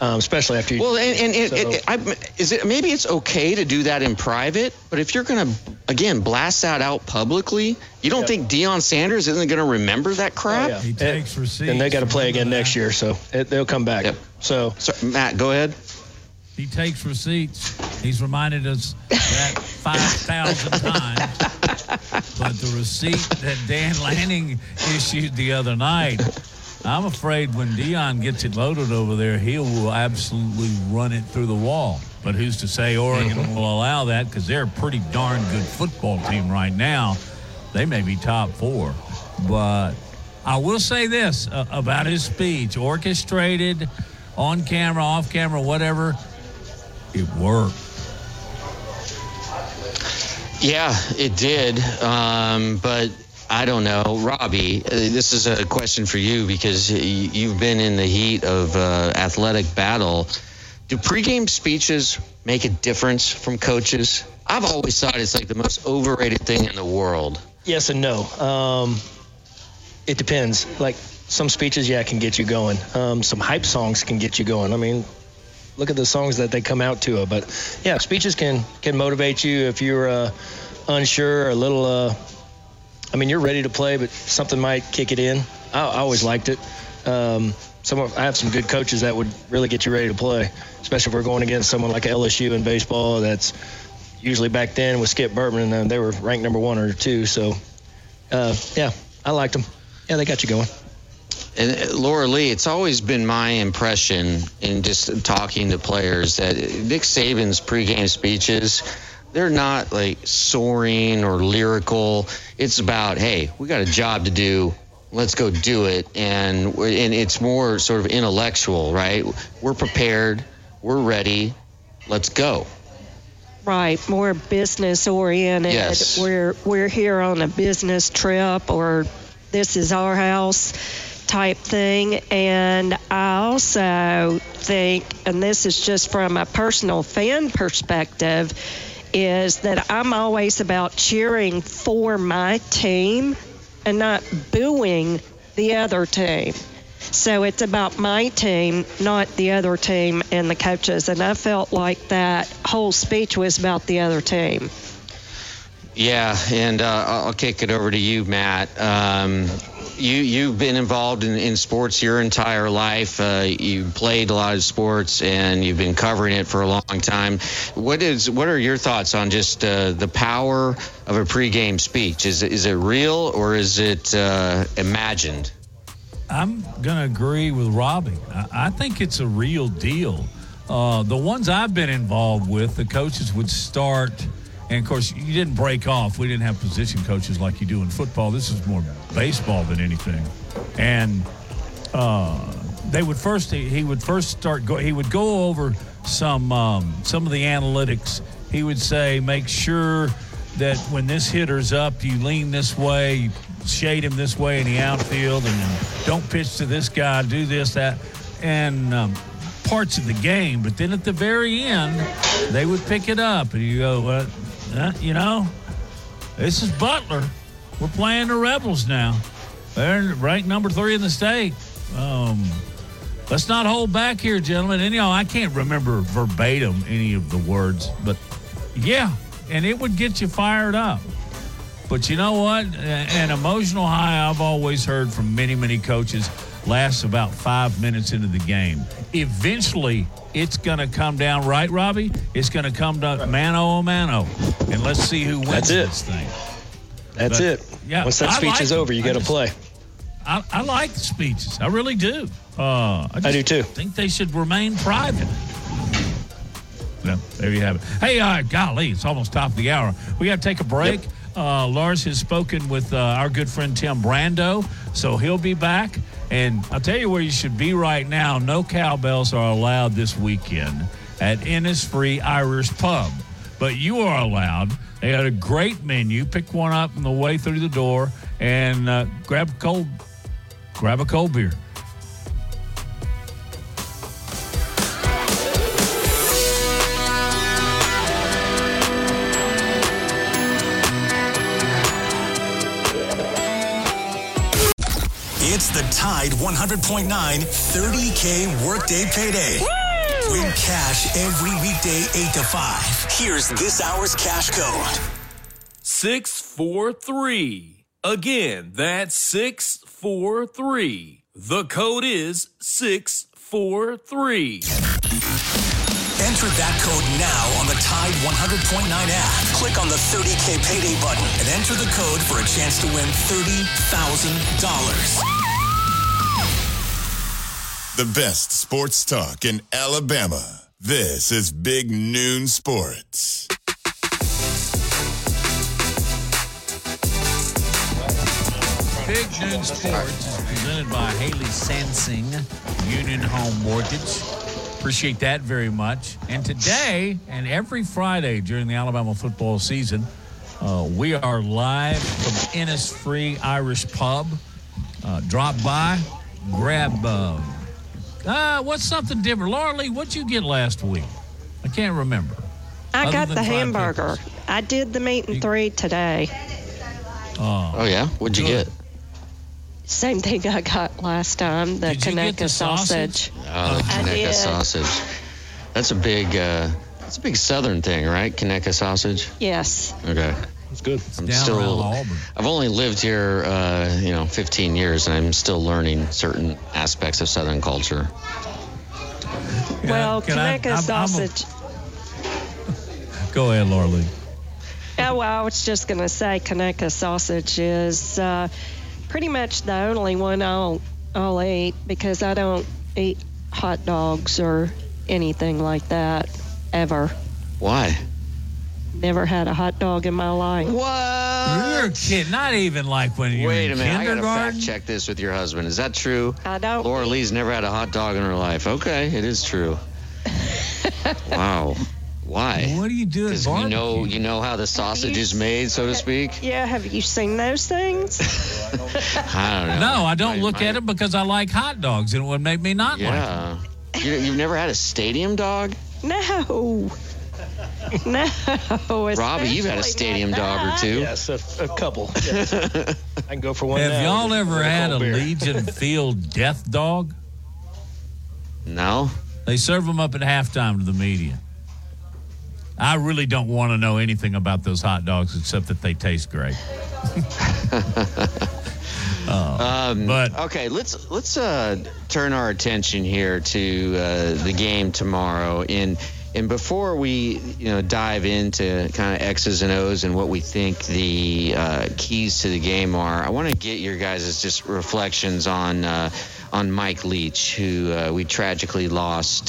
especially after you. Well, maybe it's okay to do that in private, but if you're going to, again, blast that out publicly, you don't think Deion Sanders isn't going to remember that crap? Oh, yeah. He takes receipts. And they got to play again next year, so they'll come back. Yep. So, Matt, go ahead. He takes receipts. He's reminded us that 5,000 times. But the receipt that Dan Lanning issued the other night, I'm afraid when Deion gets it loaded over there, he will absolutely run it through the wall. But who's to say Oregon will allow that, because they're a pretty darn good football team right now. They may be top 4. But I will say this about his speech, orchestrated, on camera, off camera, whatever, it worked. Yeah, it did. But I don't know. Robbie, this is a question for you because you've been in the heat of athletic battle. Do pregame speeches make a difference from coaches? I've always thought it's like the most overrated thing in the world. Yes and no. It depends. Like some speeches, can get you going. Some hype songs can get you going. I mean, look at the songs that they come out to. But, yeah, speeches can motivate you if you're unsure or a little you're ready to play, but something might kick it in. I always liked it. I have some good coaches that would really get you ready to play, especially if we're going against someone like LSU in baseball. That's usually back then with Skip Bertman, and they were ranked number 1 or 2. So, I liked them. Yeah, they got you going. And Laura Lee, it's always been my impression in just talking to players that Nick Saban's pregame speeches, they're not like soaring or lyrical. It's about, hey, we got a job to do. Let's go do it. And it's more sort of intellectual, right? We're prepared. We're ready. Let's go. Right, more business oriented. Yes. We're here on a business trip, or this is our house type thing. And I also think, and this is just from a personal fan perspective, is that I'm always about cheering for my team and not booing the other team. So it's about my team, not the other team and the coaches. And I felt like that whole speech was about the other team. Yeah, and I'll kick it over to you, Matt. You've been involved in sports your entire life. You played a lot of sports, and you've been covering it for a long time. What are your thoughts on just the power of a pregame speech? Is it real or is it imagined? I'm going to agree with Robbie. I think it's a real deal. The ones I've been involved with, the coaches would start. And, of course, you didn't break off. We didn't have position coaches like you do in football. This is more baseball than anything. And he would go over some of the analytics. He would say, make sure that when this hitter's up, you lean this way, you shade him this way in the outfield, and don't pitch to this guy, do this, that, and parts of the game. But then at the very end, they would pick it up, and you go, this is Butler. We're playing the Rebels now. They're ranked number 3 in the state. Let's not hold back here, gentlemen. And, I can't remember verbatim any of the words, but, yeah, and it would get you fired up. But you know what? An emotional high I've always heard from many, many coaches lasts about 5 minutes into the game. Eventually, it's going to come down, right, Robbie? It's going to come down mano a mano. And let's see who wins this thing. That's it. Yeah, once that speech is over, you got to play. I like the speeches. I really do. I do too. I think they should remain private. No, there you have it. Hey, golly, it's almost top of the hour. We got to take a break. Yep. Lars has spoken with our good friend Tim Brando, so he'll be back. And I'll tell you where you should be right now. No cowbells are allowed this weekend at Innisfree Irish Pub. But you are allowed. They got a great menu. Pick one up on the way through the door and grab a cold beer. It's the Tide 100.9 30K Workday Payday. Woo! Win cash every weekday 8 to 5. Here's this hour's cash code. 643. Again, that's 643. The code is 643. Enter that code now on the Tide 100.9 app. Click on the 30K payday button and enter the code for a chance to win $30,000. The best sports talk in Alabama. This is Big Noon Sports. Big Noon Sports is presented by Haley Sansing, Union Home Mortgage. Appreciate that very much. And today and every Friday during the Alabama football season, we are live from Innisfree Irish Pub. Drop by, grab, what's something different? Laura Lee, what'd you get last week? I can't remember. I got the hamburger. I did the meat and three today. Oh, yeah? What'd you get? Same thing I got last time, the Conecuh sausage. Oh, the Conecuh sausage. That's a big Southern thing, right? Conecuh sausage? Yes. Okay. It's good. I've only lived here, 15 years, and I'm still learning certain aspects of Southern culture. Well, Conecuh sausage. Go ahead, Laura Lee. Oh, well, I was just going to say Conecuh sausage is pretty much the only one I'll eat because I don't eat hot dogs or anything like that ever. Why? Never had a hot dog in my life. What? You're a kid. Not even like when you were in kindergarten? Wait a minute. I got to fact check this with your husband. Is that true? I don't. Laura Lee's never had a hot dog in her life. Okay, it is true. Wow. Why? What do you do at barbecue? You know how the sausage is made, so to speak? Yeah, have you seen those things? I don't know. No, I don't look at it because I like hot dogs, and it would make me not like them. You've never had a stadium dog? No. Robbie, you've had a stadium dog or two. Yes, a couple. Yes. I can go for one now. Have y'all ever had a Legion Field death dog? No. They serve them up at halftime to the media. I really don't want to know anything about those hot dogs except that they taste great. Okay, let's turn our attention here to the game tomorrow. And before we dive into kind of X's and O's and what we think the keys to the game are, I want to get your guys' just reflections on Mike Leach, who we tragically lost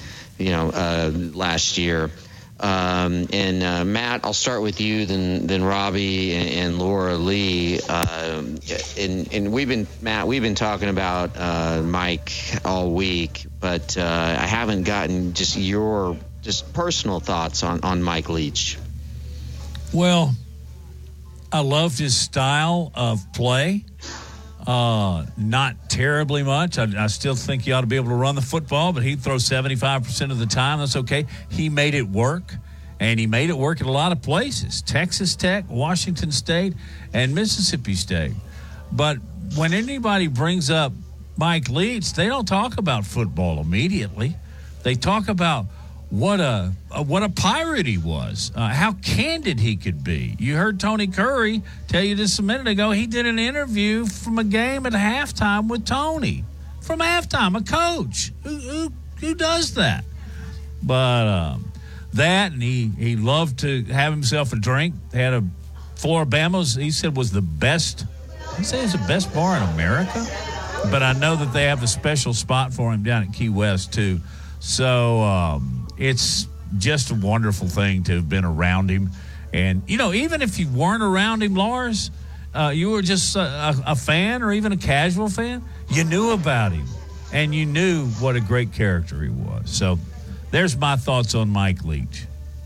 last year. Matt, I'll start with you, then Robbie and Laura Lee. And we've been talking about Mike all week, but I haven't gotten just your personal thoughts on Mike Leach. Well, I loved his style of play. Not terribly much. I still think he ought to be able to run the football, but he'd throw 75% of the time. That's okay. He made it work, and he made it work at a lot of places. Texas Tech, Washington State, and Mississippi State. But when anybody brings up Mike Leach, they don't talk about football immediately. They talk about what a pirate he was, how candid he could be. You heard Tony Curry tell you just a minute ago, he did an interview from a game at halftime with Tony. From halftime, a coach. Who does that? But that, and he loved to have himself a drink. They had a Floribama's, he said, was the best. He said it's the best bar in America. But I know that they have a special spot for him down at Key West, too. So it's just a wonderful thing to have been around him. And, even if you weren't around him, Lars, you were just a fan or even a casual fan, you knew about him. And you knew what a great character he was. So there's my thoughts on Mike Leach.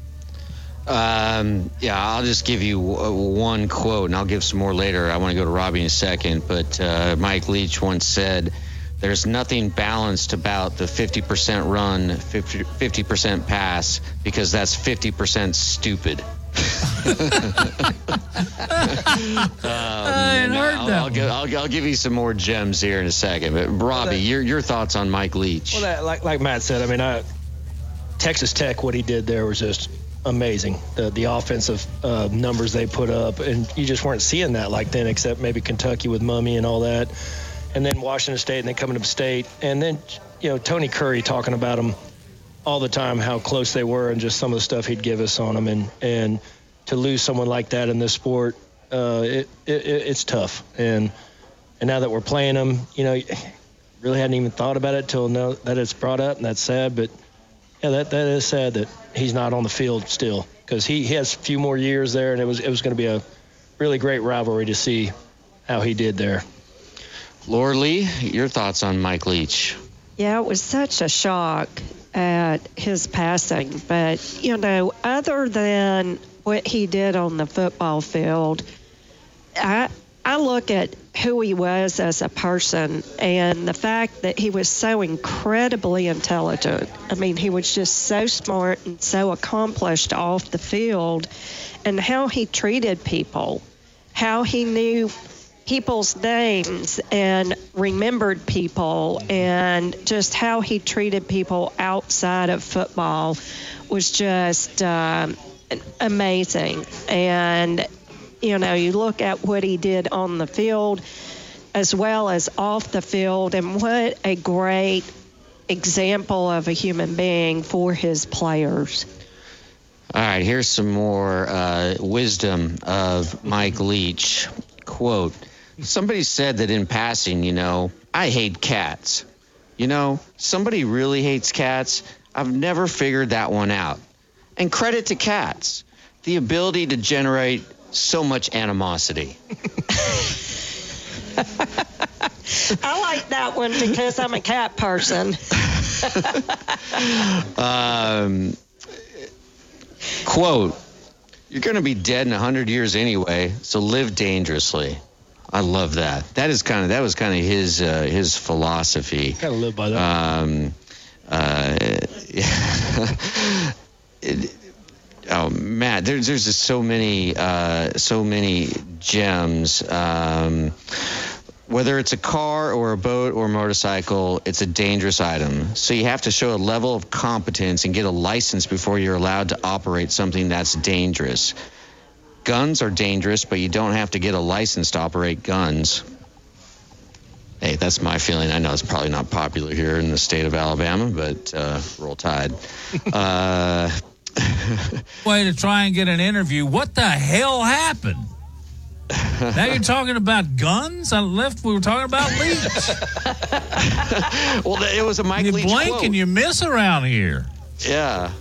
I'll just give you one quote, and I'll give some more later. I want to go to Robbie in a second. But Mike Leach once said, "There's nothing balanced about the 50% run, 50% pass, because that's 50% stupid." I'll give you some more gems here in a second. But Robbie, your thoughts on Mike Leach? Well, like Matt said, I mean, Texas Tech, what he did there was just amazing. The offensive numbers they put up, and you just weren't seeing that like then, except maybe Kentucky with Mummy and all that. And then Washington State, and then coming to State. And then, Tony Curry talking about them all the time, how close they were, and just some of the stuff he'd give us on them. And to lose someone like that in this sport, it's tough. And now that we're playing them, really hadn't even thought about it till now that it's brought up, and that's sad. But yeah, that is sad that he's not on the field still, because he has a few more years there, and it was going to be a really great rivalry to see how he did there. Laura Lee, your thoughts on Mike Leach? Yeah, it was such a shock at his passing. But, other than what he did on the football field, I look at who he was as a person and the fact that he was so incredibly intelligent. I mean, he was just so smart and so accomplished off the field, and how he treated people, how he knew people's names and remembered people, and just how he treated people outside of football was just amazing. And you look at what he did on the field as well as off the field, and what a great example of a human being for his players. All right, here's some more wisdom of Mike Leach. Quote, somebody said that in passing, I hate cats. Somebody really hates cats. I've never figured that one out. And credit to cats, the ability to generate so much animosity. I like that one because I'm a cat person. Quote, you're going to be dead in 100 years anyway, so live dangerously. I love that. That was kind of his philosophy. Kind of live by that. Matt, there's just so many gems. Whether it's a car or a boat or a motorcycle, it's a dangerous item. So you have to show a level of competence and get a license before you're allowed to operate something that's dangerous. Guns are dangerous, but you don't have to get a license to operate guns. Hey, that's my feeling. I know it's probably not popular here in the state of Alabama, but roll Tide. Way to try and get an interview. What the hell happened? Now you're talking about guns? We were talking about Leach. Well, it was a Mike Leach You blink quote. and you miss around here. Yeah.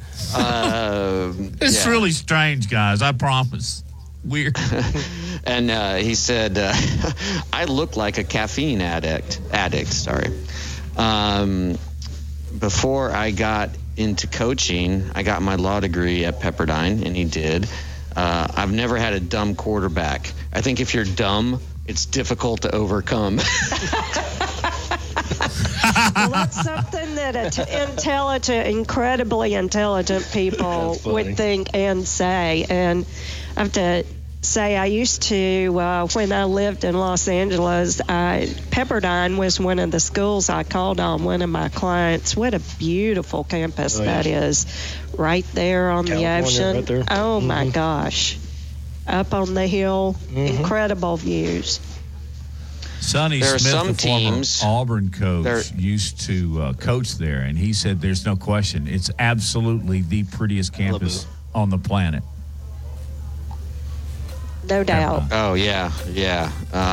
It's really strange, guys. I promise. Weird. And he said, I look like a caffeine addict. Sorry. Before I got into coaching, I got my law degree at Pepperdine, and he did. I've never had a dumb quarterback. I think if you're dumb, it's difficult to overcome. Well, that's something that incredibly intelligent people would think and say. And I have to say, I used to, when I lived in Los Angeles, Pepperdine was one of the schools I called on one of my clients. What a beautiful campus that is, right there on California, the ocean. Right there. Oh, my gosh. Up on the hill, incredible views. Sonny There are Smith, some the former teams- Auburn coach, used to coach there, and he said there's no question. It's absolutely the prettiest campus on the planet. No doubt. Oh, yeah. Yeah.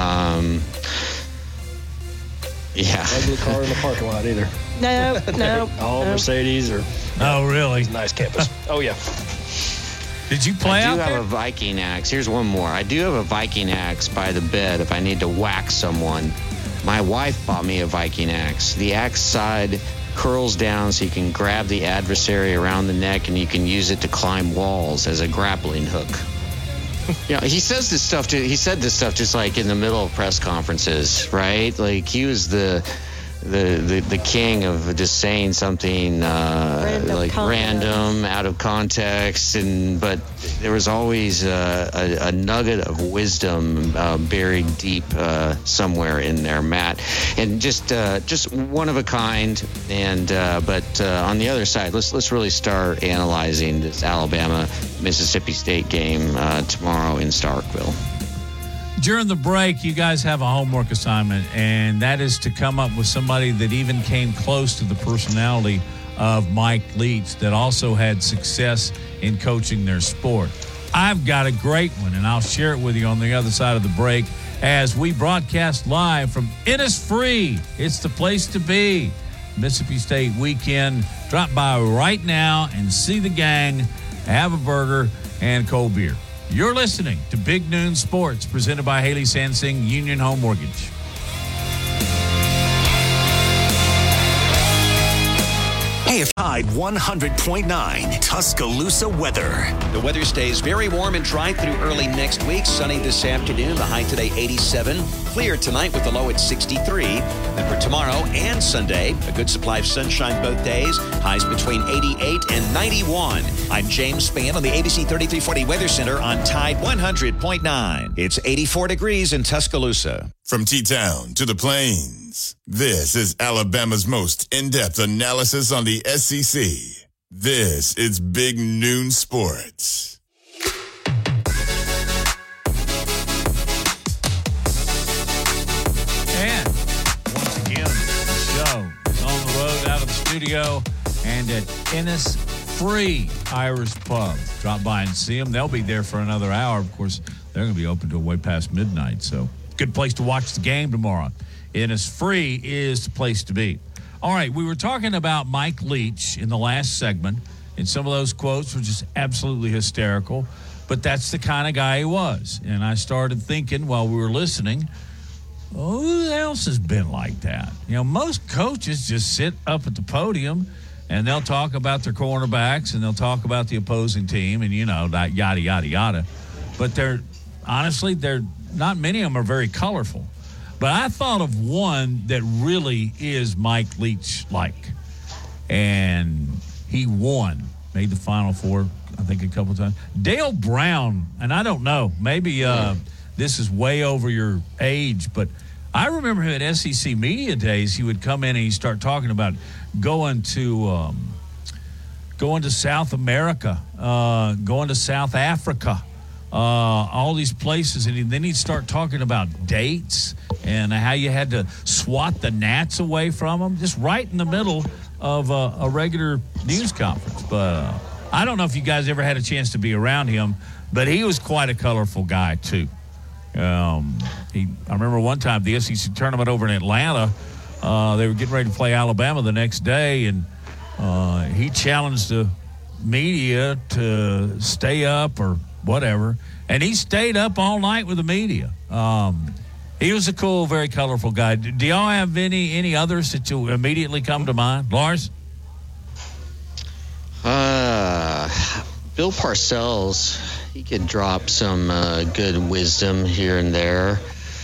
Ugly car in the parking lot either. No. All Mercedes or. Oh, really? Nice campus. Oh, yeah. Did you play out I do there? have a Viking axe. Here's one more. I do have a Viking axe by the bed if I need to whack someone. My wife bought me a Viking axe. The axe side curls down so you can grab the adversary around the neck, and you can use it to climb walls as a grappling hook. He said this stuff just like in the middle of press conferences, right? Like he was the the king of just saying something random, out of context, but there was always a nugget of wisdom buried deep somewhere in there, Matt, and just one of a kind. And but on the other side, let's really start analyzing this Alabama-Mississippi State game tomorrow in Starkville. During the break, you guys have a homework assignment, and that is to come up with somebody that even came close to the personality of Mike Leach that also had success in coaching their sport. I've got a great one, and I'll share it with you on the other side of the break as we broadcast live from Innisfree. It's the place to be. Mississippi State weekend. Drop by right now and see the gang, have a burger, and cold beer. You're listening to Big Noon Sports, presented by Haley Sansing Union Home Mortgage. Hey, if Tide 100.9 Tuscaloosa weather. The weather stays very warm and dry through early next week. Sunny this afternoon. The high today 87. Clear tonight with the low at 63. And for tomorrow and Sunday, a good supply of sunshine both days. Highs between 88 and 91. I'm James Spann on the ABC 3340 Weather Center on Tide 100.9. It's 84 degrees in Tuscaloosa. From T-Town to the Plains, this is Alabama's most in-depth analysis on the SEC. This is Big Noon Sports. And once again, the show is on the road, out of the studio, and at Innisfree Irish Pub. Drop by and see them. They'll be there for another hour. Of course, they're going to be open till way past midnight, so good place to watch the game tomorrow. Innisfree is the place to be. All right, we were talking about Mike Leach in the last segment, and some of those quotes were just absolutely hysterical, but that's the kind of guy he was. And I started thinking while we were listening, who else has been like that? You know, most coaches just sit up at the podium and they'll talk about their cornerbacks and they'll talk about the opposing team and, you know, that yada, yada, yada. But not many of them are very colorful. But I thought of one that really is Mike Leach-like. And he made the Final Four, I think, a couple of times. Dale Brown, and I don't know, maybe this is way over your age, but I remember him at SEC Media Days. He would come in and he'd start talking about going to South America, going to South Africa, all these places, and then he'd start talking about dates and how you had to swat the gnats away from them, just right in the middle of a regular news conference. But I don't know if you guys ever had a chance to be around him, but he was quite a colorful guy too. I remember one time the SEC tournament over in Atlanta, they were getting ready to play Alabama the next day, and he challenged the media to stay up or whatever, and he stayed up all night with the media. He was a cool, very colorful guy. Do y'all have any others that you immediately come to mind? Lars? Bill Parcells, he could drop some good wisdom here and there.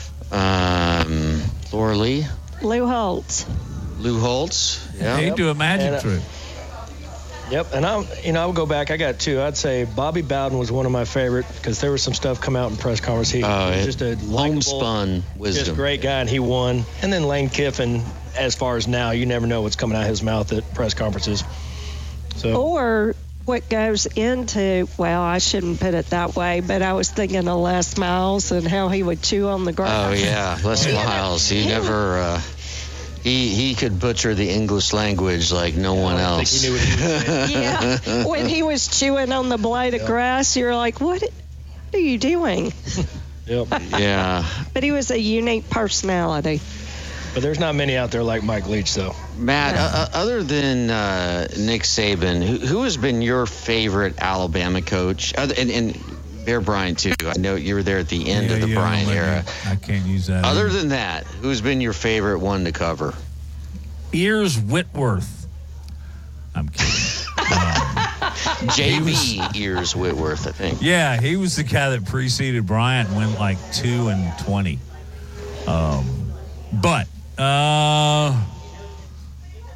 Laura Lee? Lou Holtz. Yeah. He'd do a magic trick. Yep, and I would go back. I got two. I'd say Bobby Bowden was one of my favorite because there was some stuff come out in press conference. He was just a homespun wisdom, just great guy, and he won. And then Lane Kiffin, as far as now, you never know what's coming out of his mouth at press conferences. So or what goes into, well, I shouldn't put it that way, but I was thinking of Les Miles and how he would chew on the grass. Oh yeah, Les Miles. He never. He could butcher the English language like no one else. I think he knew what he was saying. Yeah, when he was chewing on the blade of grass, you're like, what are you doing? Yep. Yeah. But he was a unique personality. But there's not many out there like Mike Leach, though. Matt, other than Nick Saban, who has been your favorite Alabama coach? And Bear Bryant, too. I know you were there at the end of the Bryant era. I can't use that. Other than that, who's been your favorite one to cover? Ears Whitworth. I'm kidding. J.B. Ears Whitworth, I think. Yeah, he was the guy that preceded Bryant and went like 2-20. But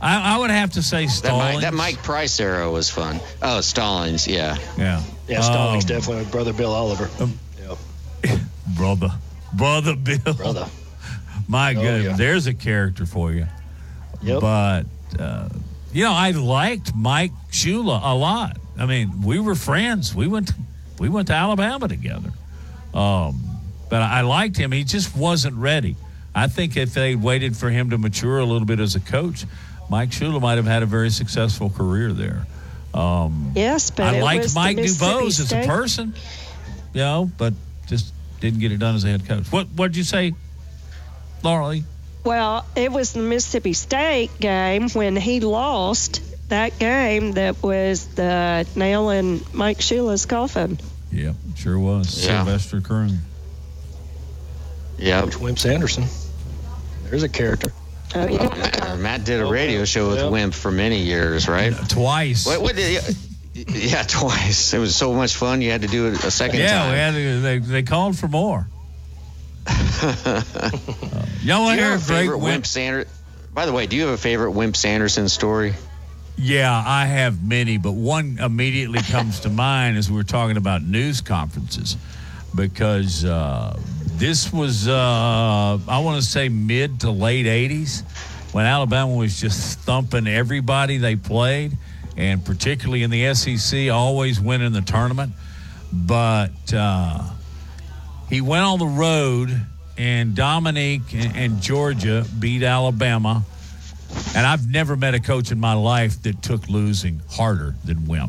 I would have to say Stallings. That Mike Price era was fun. Oh, Stallings, yeah. Yeah. Yeah, Stallings definitely. Brother Bill Oliver. Brother Bill. Brother. My goodness, yeah. there's a character for you. Yep. But, I liked Mike Shula a lot. I mean, we were friends. We went to Alabama together. But I liked him. He just wasn't ready. I think if they waited for him to mature a little bit as a coach, Mike Shula might have had a very successful career there. Yes, but I it liked was Mike the Mississippi DuBose as a State. person, but just didn't get it done as a head coach. What did you say, Laura Lee? Well, it was the Mississippi State game when he lost that game that was the nail in Mike Shula's coffin. Yep, sure was. Yeah. Sylvester Croom. Yeah. Wimp Sanderson. There's a character. Oh, yeah. Matt did a radio show with Wimp for many years, right? Twice. What did yeah, twice. It was so much fun. You had to do it a second time. They called for more. Y'all want to hear a great Wimp Sanderson? By the way, do you have a favorite Wimp Sanderson story? Yeah, I have many, but one immediately comes to mind as we were talking about news conferences, because this was, I want to say, mid to late 80s, when Alabama was just thumping everybody they played, and particularly in the SEC, always winning the tournament. But he went on the road, and Dominique and Georgia beat Alabama. And I've never met a coach in my life that took losing harder than Wimp.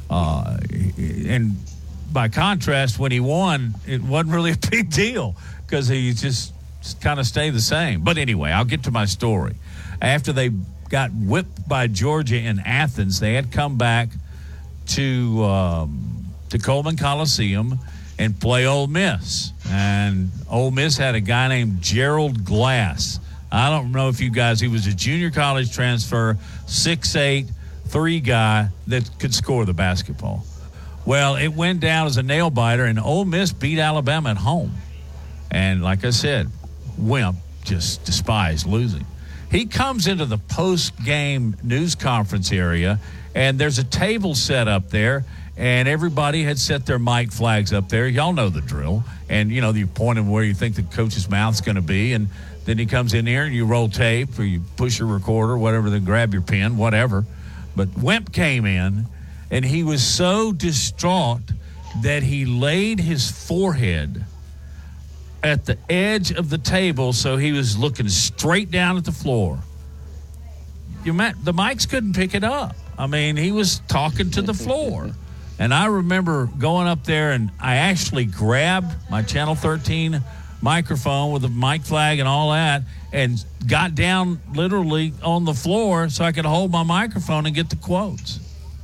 And by contrast, when he won, it wasn't really a big deal because he just kind of stayed the same. But anyway, I'll get to my story. After they got whipped by Georgia in Athens, they had come back to Coleman Coliseum and play Ole Miss. And Ole Miss had a guy named Gerald Glass. I don't know if you guys, he was a junior college transfer, 6'8", 3 guy that could score the basketball. Well, it went down as a nail biter, and Ole Miss beat Alabama at home. And like I said, Wimp just despised losing. He comes into the post-game news conference area, and there's a table set up there, and everybody had set their mic flags up there. Y'all know the drill. And, you point them where you think the coach's mouth's going to be, and then he comes in here and you roll tape or you push your recorder, whatever, then grab your pen, whatever. But Wimp came in, and he was so distraught that he laid his forehead at the edge of the table, so he was looking straight down at the floor. The mics couldn't pick it up. I mean, he was talking to the floor. And I remember going up there, and I actually grabbed my Channel 13 microphone with a mic flag and all that, and got down literally on the floor so I could hold my microphone and get the quotes.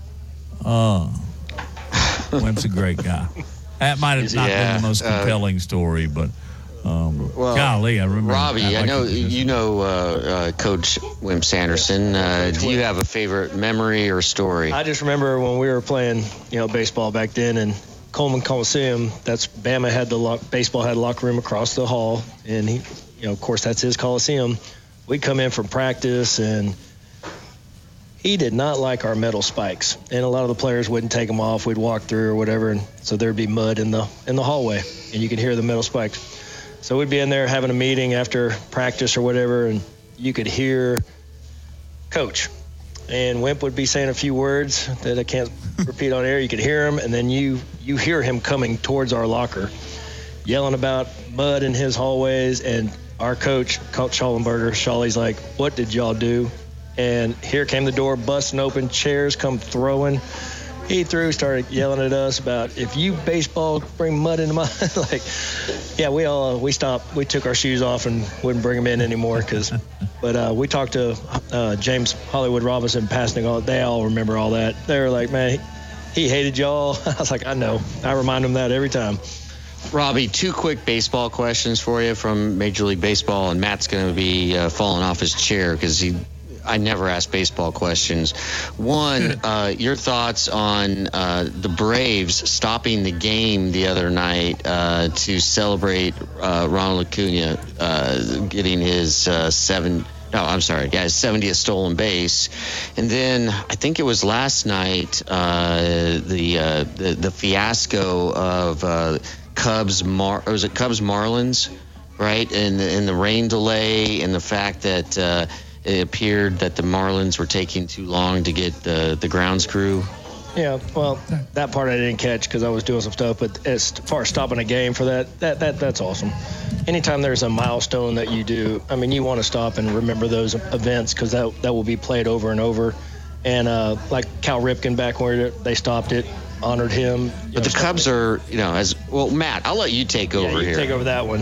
Wimp's a great guy. That might have not been the most compelling story, but golly, I remember. Robbie, I know you know Coach Wimp Sanderson. Do you have a favorite memory or story? I just remember when we were playing, baseball back then, and Coleman Coliseum, that's Bama had baseball had a locker room across the hall, and he, of course, that's his Coliseum. We'd come in from practice, and he did not like our metal spikes, and a lot of the players wouldn't take them off. We'd walk through or whatever, and so there'd be mud in the hallway, and you could hear the metal spikes. So we'd be in there having a meeting after practice or whatever, and you could hear Coach. And Wimp would be saying a few words that I can't repeat on air. You could hear him, and then you hear him coming towards our locker, yelling about mud in his hallways. And our coach Schallenberger, Shawley's like, "What did y'all do?" And here came the door busting open, chairs come throwing. He started yelling at us about, if you baseball bring mud into my we stopped. We took our shoes off and wouldn't bring them in anymore but we talked to James Hollywood Robinson, passing. They all remember all that. They were like, man, he hated y'all. I was like, I know. I remind him that every time. Robbie, 2 quick baseball questions for you from Major League Baseball, and Matt's going to be falling off his chair because I never ask baseball questions. One, your thoughts on the Braves stopping the game the other night to celebrate Ronald Acuna getting his I'm sorry. Yeah, his 70th stolen base. And then I think it was last night, the fiasco of Cubs Marlins, right? And the rain delay and the fact that it appeared that the Marlins were taking too long to get the grounds crew. Yeah, well, that part I didn't catch because I was doing some stuff. But as far as stopping a game for that's awesome. Anytime there's a milestone that you do, I mean, you want to stop and remember those events because that will be played over and over. And like Cal Ripken back where they stopped it, honored him. But the Cubs are, as well. Matt, I'll let you take over here. Take over that one.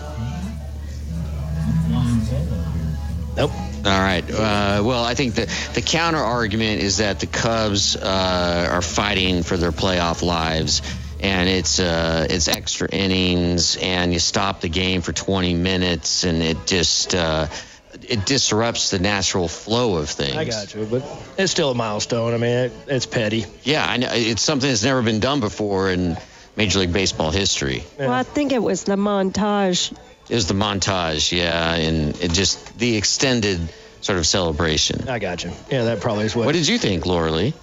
Nope. All right. Well, I think the counter argument is that the Cubs are fighting for their playoff lives, and it's extra innings, and you stop the game for 20 minutes, and it just it disrupts the natural flow of things. I got you, but it's still a milestone. I mean, it's petty. Yeah, I know. It's something that's never been done before in Major League Baseball history. Yeah. Well, I think it was the montage. It was the montage, yeah, and it just the extended sort of celebration. I got you. Yeah, that probably is what. What did you think, Laura Lee?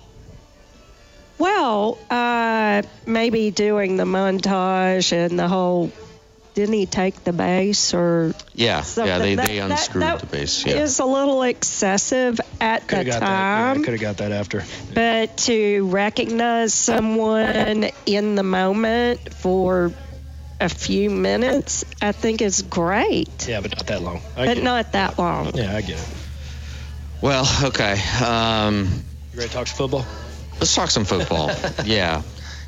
Well, maybe doing the montage and the whole. Didn't he take the base or? Yeah, something? They unscrewed the base. Yeah, is a little excessive at the time. Could have got that after. But to recognize someone in the moment for a few minutes, I think is great. Yeah, but not that long. Not that long. Yeah, I get it. Well, okay. You ready to talk some football? Let's talk some football. Yeah.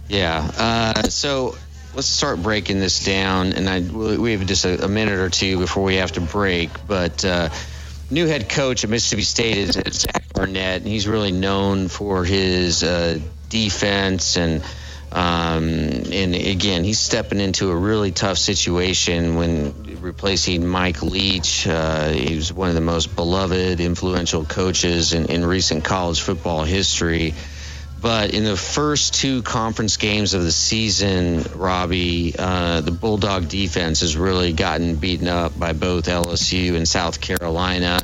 So let's start breaking this down, and we have just a minute or two before we have to break. But new head coach at Mississippi State is Zach Barnett, and he's really known for his defense and again, he's stepping into a really tough situation when replacing Mike Leach. He was one of the most beloved, influential coaches in recent college football history. But in the first two conference games of the season, Robbie, the Bulldog defense has really gotten beaten up by both LSU and South Carolina.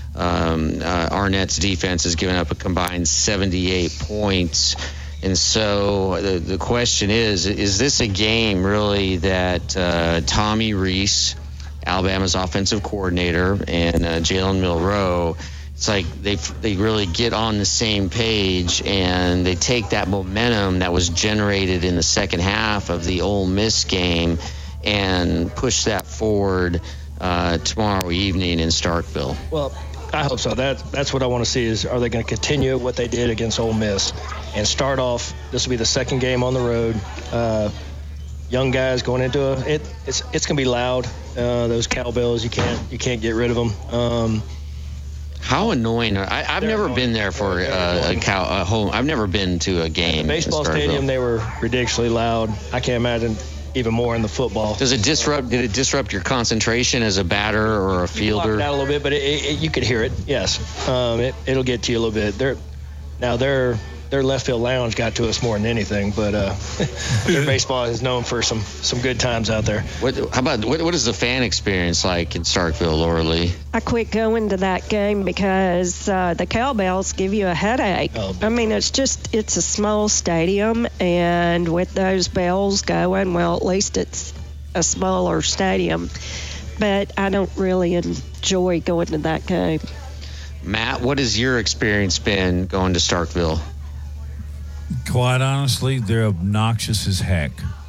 Arnett's defense has given up a combined 78 points. And so the question is this a game really that Tommy Rees, Alabama's offensive coordinator, and Jalen Milroe, it's like they really get on the same page and they take that momentum that was generated in the second half of the Ole Miss game and push that forward tomorrow evening in Starkville? Well, I hope so. That's what I want to see is are they going to continue what they did against Ole Miss and start off, this will be the second game on the road. Young guys going into it's going to be loud. Those cowbells, you can't get rid of them. How annoying! I've never been there for a home. I've never been to a game. At the baseball stadium, they were ridiculously loud. I can't imagine even more in the football. Did it disrupt your concentration as a batter or a fielder? You blocked out a little bit, but you could hear it. Yes, it'll get to you a little bit. Their left field lounge got to us more than anything, but their baseball is known for some good times out there. What is the fan experience like in Starkville, Laura Lee? I quit going to that game because the cowbells give you a headache. I mean, it's a small stadium, and with those bells going, well, at least it's a smaller stadium. But I don't really enjoy going to that game. Matt, what has your experience been going to Starkville? Quite honestly, they're obnoxious as heck.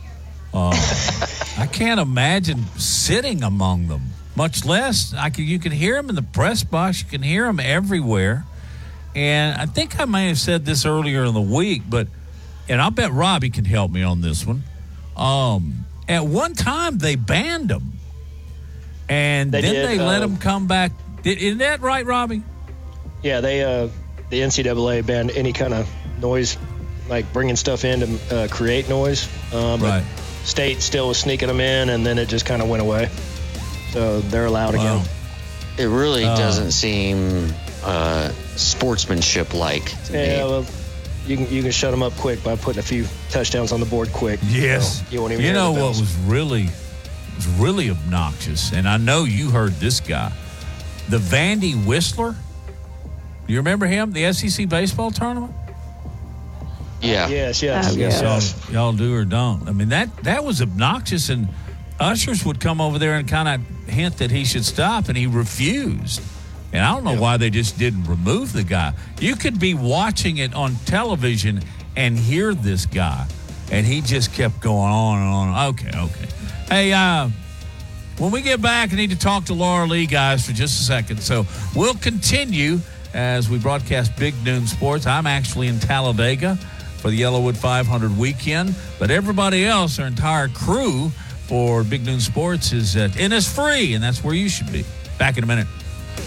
I can't imagine sitting among them, much less you can hear them in the press box. You can hear them everywhere. And I think I may have said this earlier in the week, and I bet Robbie can help me on this one. At one time, they banned them. And they let them come back. Isn't that right, Robbie? Yeah, the NCAA banned any kind of noise, like bringing stuff in to create noise. But State still was sneaking them in, and then it just kind of went away. So they're allowed again. It really doesn't seem sportsmanship-like to me. Yeah, well, you can shut them up quick by putting a few touchdowns on the board quick. Yes. So you won't even hear the what bells. was really obnoxious, and I know you heard this guy. the Vandy Whistler. Do you remember him? The SEC baseball tournament? Yeah. Yes. So y'all do or don't. I mean, that was obnoxious, and ushers would come over there and kind of hint that he should stop, and he refused. And I don't know why they just didn't remove the guy. You could be watching it on television and hear this guy, and he just kept going on and on. Okay. Hey, when we get back, I need to talk to Laura Lee, guys, for just a second. So we'll continue as we broadcast Big Noon Sports. I'm actually in Talladega for the Yellowwood 500 weekend, but everybody else, our entire crew for Big Noon Sports is at Innisfree, and that's where you should be. Back in a minute.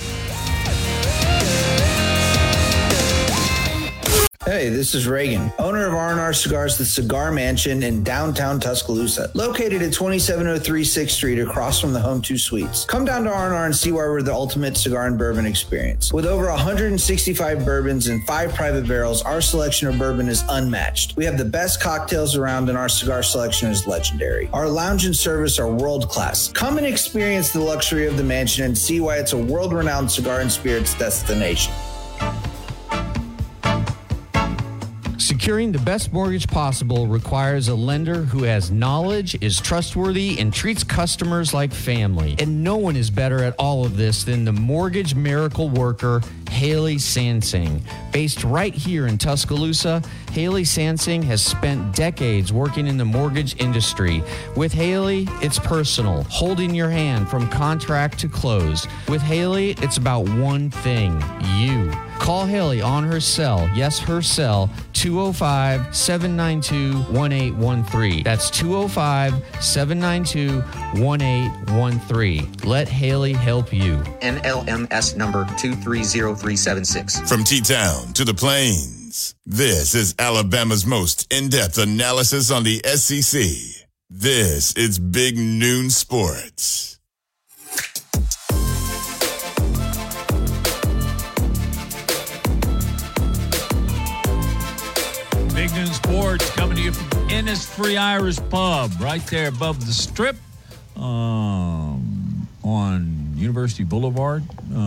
Hey, this is Reagan, owner of R&R Cigars, the Cigar Mansion in downtown Tuscaloosa, located at 2703 6th Street across from the Home 2 Suites. Come down to R&R and see why we're the ultimate cigar and bourbon experience. With over 165 bourbons and 5 private barrels, our selection of bourbon is unmatched. We have the best cocktails around, and our cigar selection is legendary. Our lounge and service are world-class. Come and experience the luxury of the mansion and see why it's a world-renowned cigar and spirits destination. Securing the best mortgage possible requires a lender who has knowledge, is trustworthy, and treats customers like family. And no one is better at all of this than the mortgage miracle worker, Haley Sansing. Based right here in Tuscaloosa, Haley Sansing has spent decades working in the mortgage industry. With Haley, it's personal, holding your hand from contract to close. With Haley, it's about one thing, you. Call Haley on her cell, yes, her cell, 205-792-1813. That's 205-792-1813. Let Haley help you. NLMS number 230376. From T-Town to the Plains, this is Alabama's most in-depth analysis on the SEC. This is Big Noon Sports. Big Noon Sports coming to you from Innisfree Irish Pub, right there above the Strip on University Boulevard.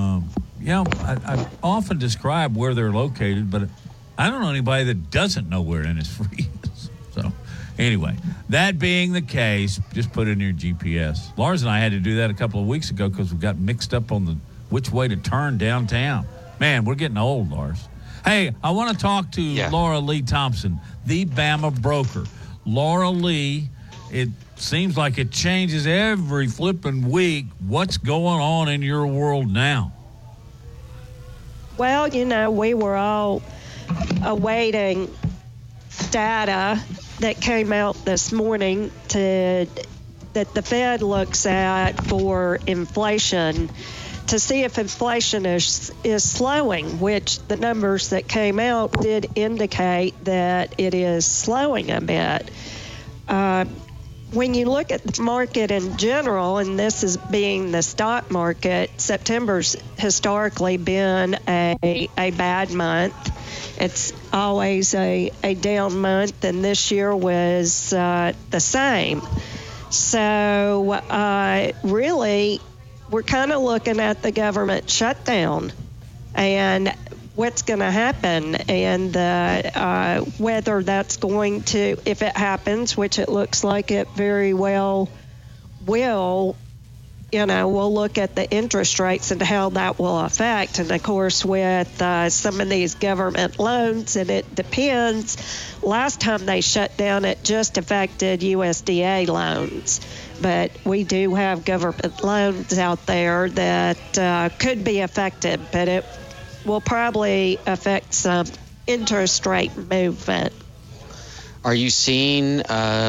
I often describe where they're located, but I don't know anybody that doesn't know where Innisfree is. So, anyway, that being the case, just put in your GPS. Lars and I had to do that a couple of weeks ago because we got mixed up on which way to turn downtown. Man, we're getting old, Lars. Hey, I want to talk to Laura Lee Thompson, the Bama broker. Laura Lee, it seems like it changes every flipping week. What's going on in your world now? Well, we were all awaiting data that came out this morning that the Fed looks at for inflation to see if inflation is slowing, which the numbers that came out did indicate that it is slowing a bit. When you look at the market in general, and this is being the stock market, September's historically been a bad month. It's always a down month, and this year was the same. So really, we're kind of looking at the government shutdown and what's going to happen, and whether that's going to, if it happens, which it looks like it very well will, we'll look at the interest rates and how that will affect. And of course, with some of these government loans, and it depends. Last time they shut down, it just affected USDA loans. But we do have government loans out there that could be affected, but it will probably affect some interest rate movement. Are you seeing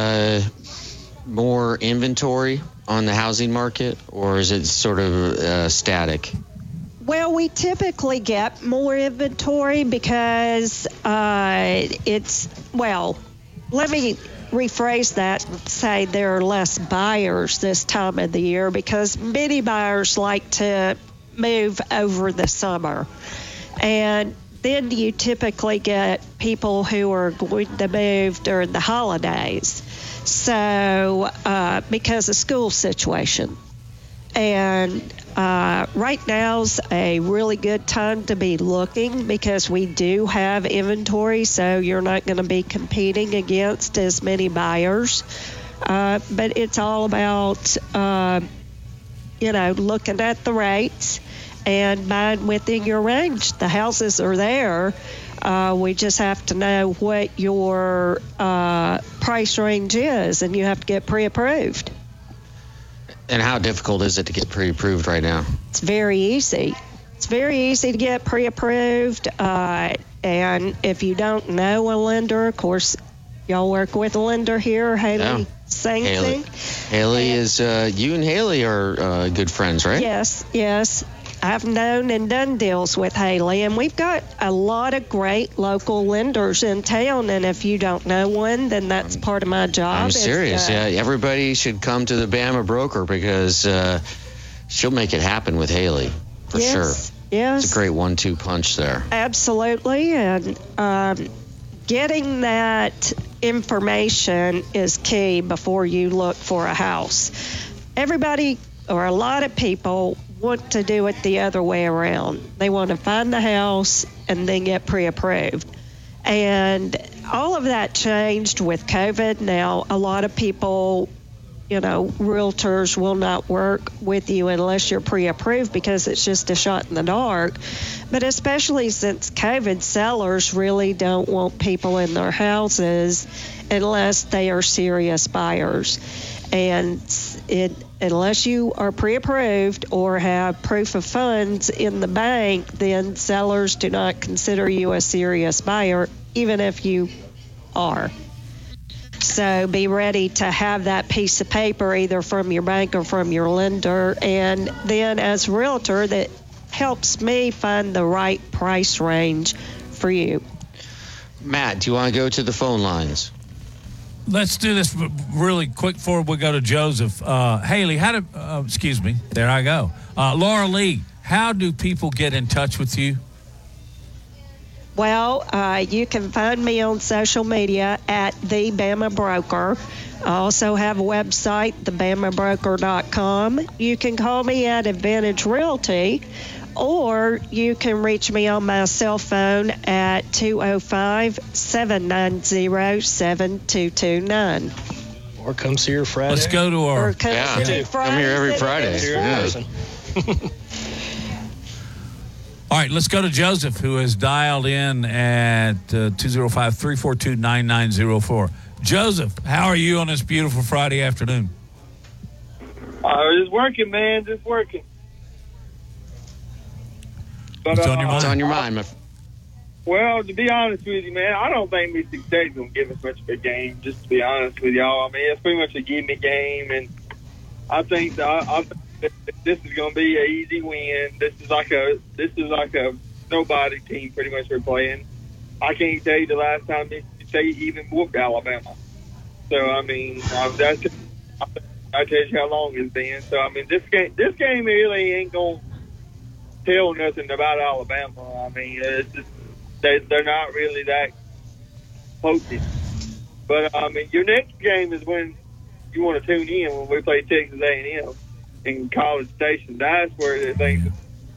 more inventory on the housing market, or is it sort of static? Well, we typically get more inventory because let me rephrase that and say there are less buyers this time of the year because many buyers like to move over the summer. And then you typically get people who are going to move during the holidays. So, because of school situation. And right now's a really good time to be looking because we do have inventory, so you're not going to be competing against as many buyers. But it's all about, looking at the rates and buying within your range. The houses are there. We just have to know what your price range is, and you have to get pre-approved. And how difficult is it to get pre-approved right now? It's very easy. It's very easy to get pre-approved. And if you don't know a lender, of course, y'all work with a lender here, Haley. Yeah. Same Haley. thing. Haley is, you and Haley are good friends, right? Yes. I've known and done deals with Haley, and we've got a lot of great local lenders in town, and if you don't know one, then that's part of my job. I'm serious. Everybody should come to the Bama Broker because she'll make it happen with Haley, for sure. Yes. It's a great 1-2 punch there. Absolutely, and getting that information is key before you look for a house. Everybody, or a lot of people, want to do it the other way around. They want to find the house and then get pre-approved. And all of that changed with COVID. Now, a lot of people, realtors will not work with you unless you're pre-approved because it's just a shot in the dark. But especially since COVID, sellers really don't want people in their houses unless they are serious buyers. And unless you are pre-approved or have proof of funds in the bank, then sellers do not consider you a serious buyer, even if you are. So be ready to have that piece of paper either from your bank or from your lender. And then as a realtor, that helps me find the right price range for you. Matt, do you want to go to the phone lines? Let's do this really quick before we go to Joseph. Haley, there I go. Laura Lee, how do people get in touch with you? Well, you can find me on social media at The Bama Broker. I also have a website, thebamabroker.com. You can call me at Advantage Realty, or you can reach me on my cell phone at 205-790-7229. Or come see her Friday. Let's go to our... Come here every Friday. All right, let's go to Joseph, who has dialed in at 205-342-9904. Joseph, how are you on this beautiful Friday afternoon? Just working, man. Just working. But, What's on your mind? Well, to be honest with you, man, I don't think Mississippi State's going to give us much of a game, just to be honest with y'all. I mean, it's pretty much a gimme game, and I think that this is going to be an easy win. This is like a nobody team pretty much we're playing. I can't tell you the last time Mississippi State even whooped Alabama. So, I mean, I tell you how long it's been. So, I mean, this game really ain't going to tell nothing about Alabama. I mean, it's just, they're not really that potent. But, I mean, your next game is when you want to tune in when we play Texas A&M in College Station. That's where the things.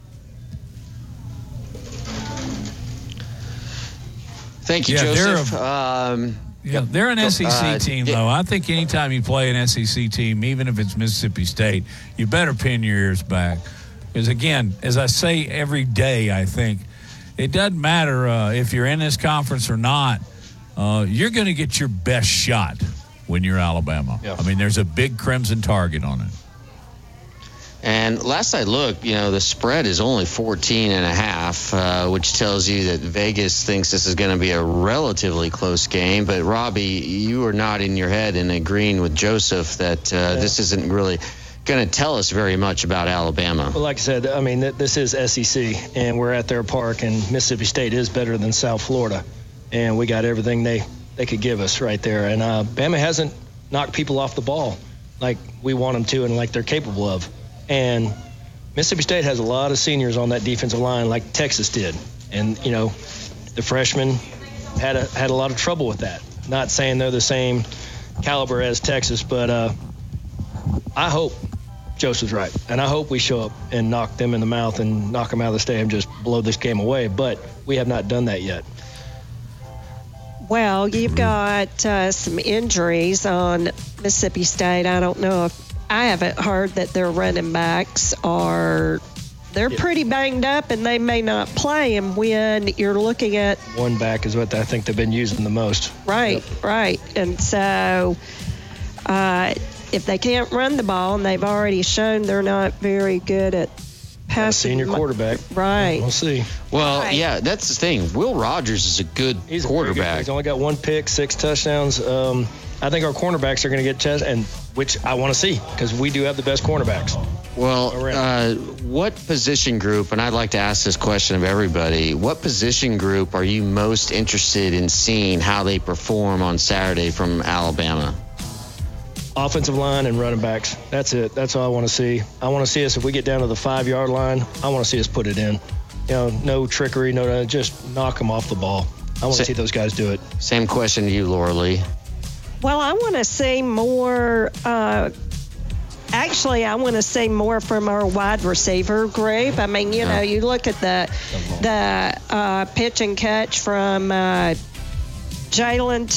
Thank you, Joseph. They're an SEC team, though. I think anytime you play an SEC team, even if it's Mississippi State, you better pin your ears back. Because, again, as I say every day, I think, it doesn't matter if you're in this conference or not. You're going to get your best shot when you're Alabama. Yeah. I mean, there's a big crimson target on it. And last I looked, the spread is only 14.5, which tells you that Vegas thinks this is going to be a relatively close game. But, Robbie, you are nodding your head and agreeing with Joseph that this isn't really going to tell us very much about Alabama. Well, like I said, I mean, this is SEC, and we're at their park, and Mississippi State is better than South Florida. And we got everything they could give us right there. And Bama hasn't knocked people off the ball like we want them to and like they're capable of. And Mississippi State has a lot of seniors on that defensive line like Texas did. And, the freshmen had a lot of trouble with that. Not saying they're the same caliber as Texas, but I hope Joseph's right. And I hope we show up and knock them in the mouth and knock them out of the stadium, just blow this game away. But we have not done that yet. Well, you've got some injuries on Mississippi State. I don't know if I haven't heard that their running backs they're pretty banged up and they may not play. And when you're looking at one back is what I think they've been using the most. Right. And so if they can't run the ball, and they've already shown they're not very good at passing. Senior quarterback. Right. We'll see. Well, yeah, that's the thing. Will Rogers is a good quarterback. He's only got 1 pick, 6 touchdowns. I think our cornerbacks are going to get tested, and which I want to see because we do have the best cornerbacks. Well, what position group, and I'd like to ask this question of everybody, what position group are you most interested in seeing how they perform on Saturday from Alabama? Offensive line and running backs. That's it. That's all I want to see. I want to see us, if we get down to the 5-yard line, I want to see us put it in. No trickery, just knock them off the ball. I want to see those guys do it. Same question to you, Laura Lee. Well, I want to see more. Actually, I want to see more from our wide receiver group. I mean, you look at the pitch and catch from Jalen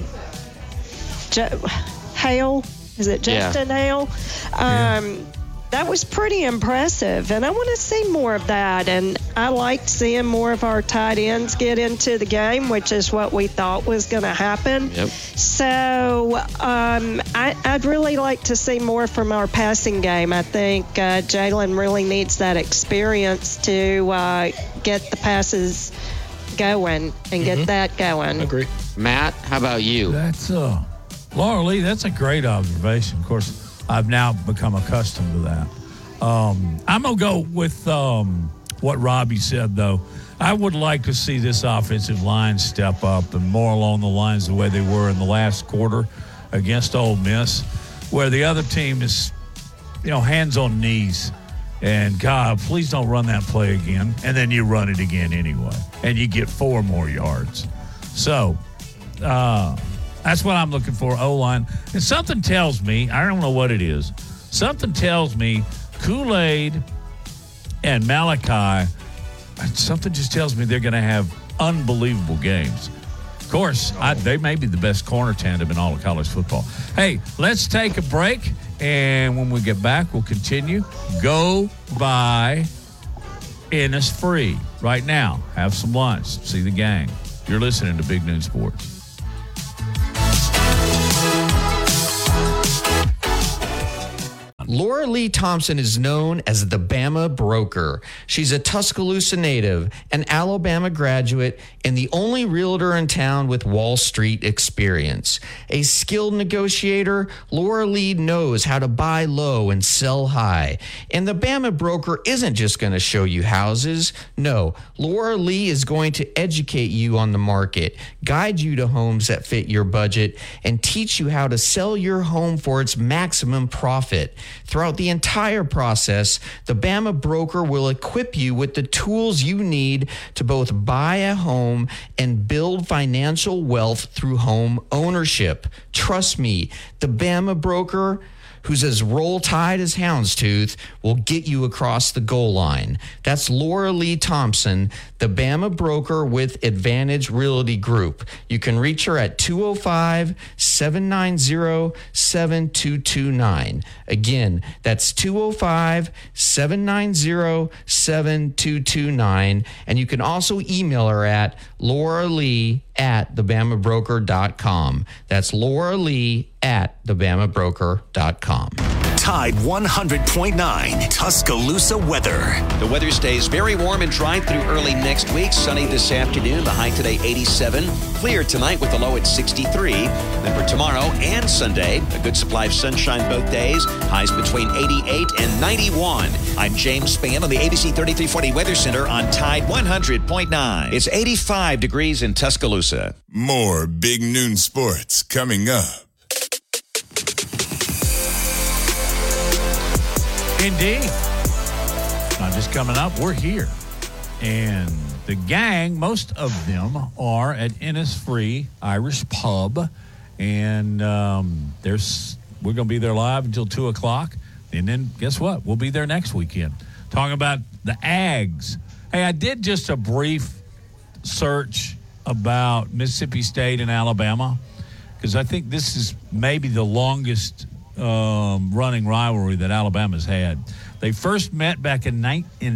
to Hale. Is it Justin Hale? That was pretty impressive, and I want to see more of that. And I liked seeing more of our tight ends get into the game, which is what we thought was going to happen. Yep. So I'd really like to see more from our passing game. I think Jalen really needs that experience to get the passes going and get that going. Agree. Matt, how about you? That's Laura Lee, that's a great observation. Of course, I've now become accustomed to that. I'm going to go with what Robbie said, though. I would like to see this offensive line step up and more along the lines the way they were in the last quarter against Ole Miss, where the other team is, hands on knees. And, God, please don't run that play again. And then you run it again anyway. And you get 4 more yards. So, that's what I'm looking for, O-line. And something tells me, I don't know what it is, something tells me Kool-Aid and Malachi, something just tells me they're going to have unbelievable games. Of course, they may be the best corner tandem in all of college football. Hey, let's take a break, and when we get back, we'll continue. Go by Innisfree right now. Have some lunch. See the gang. You're listening to Big Noon Sports. Laura Lee Thompson is known as the Bama Broker. She's a Tuscaloosa native, an Alabama graduate, and the only realtor in town with Wall Street experience. A skilled negotiator, Laura Lee knows how to buy low and sell high. And the Bama Broker isn't just going to show you houses. No, Laura Lee is going to educate you on the market, guide you to homes that fit your budget, and teach you how to sell your home for its maximum profit. Throughout the entire process, the Bama Broker will equip you with the tools you need to both buy a home and build financial wealth through home ownership. Trust me, the Bama Broker, who's as roll tide as houndstooth, will get you across the goal line. That's Laura Lee Thompson, the Bama Broker with Advantage Realty Group. You can reach her at 205-790-7229. Again, that's 205-790-7229. And you can also email her at lauralee@thebamabroker.com. That's Laura Lee @thebamabroker.com. Tide 100.9 Tuscaloosa weather. The weather stays very warm and dry through early next week. Sunny this afternoon. The high today 87. Clear tonight with the low at 63. Then for tomorrow and Sunday, a good supply of sunshine both days. Highs between 88 and 91. I'm James Spann on the ABC 3340 Weather Center on Tide 100.9. It's 85 degrees in Tuscaloosa. More Big Noon Sports coming up. Indeed. Not just coming up, we're here. And the gang, most of them are at Innisfree Irish Pub. And we're going to be there live until 2 o'clock. And then guess what? We'll be there next weekend talking about the Ags. Hey, I did just a brief search about Mississippi State and Alabama because I think this is maybe the longest running rivalry that Alabama's had. They first met back in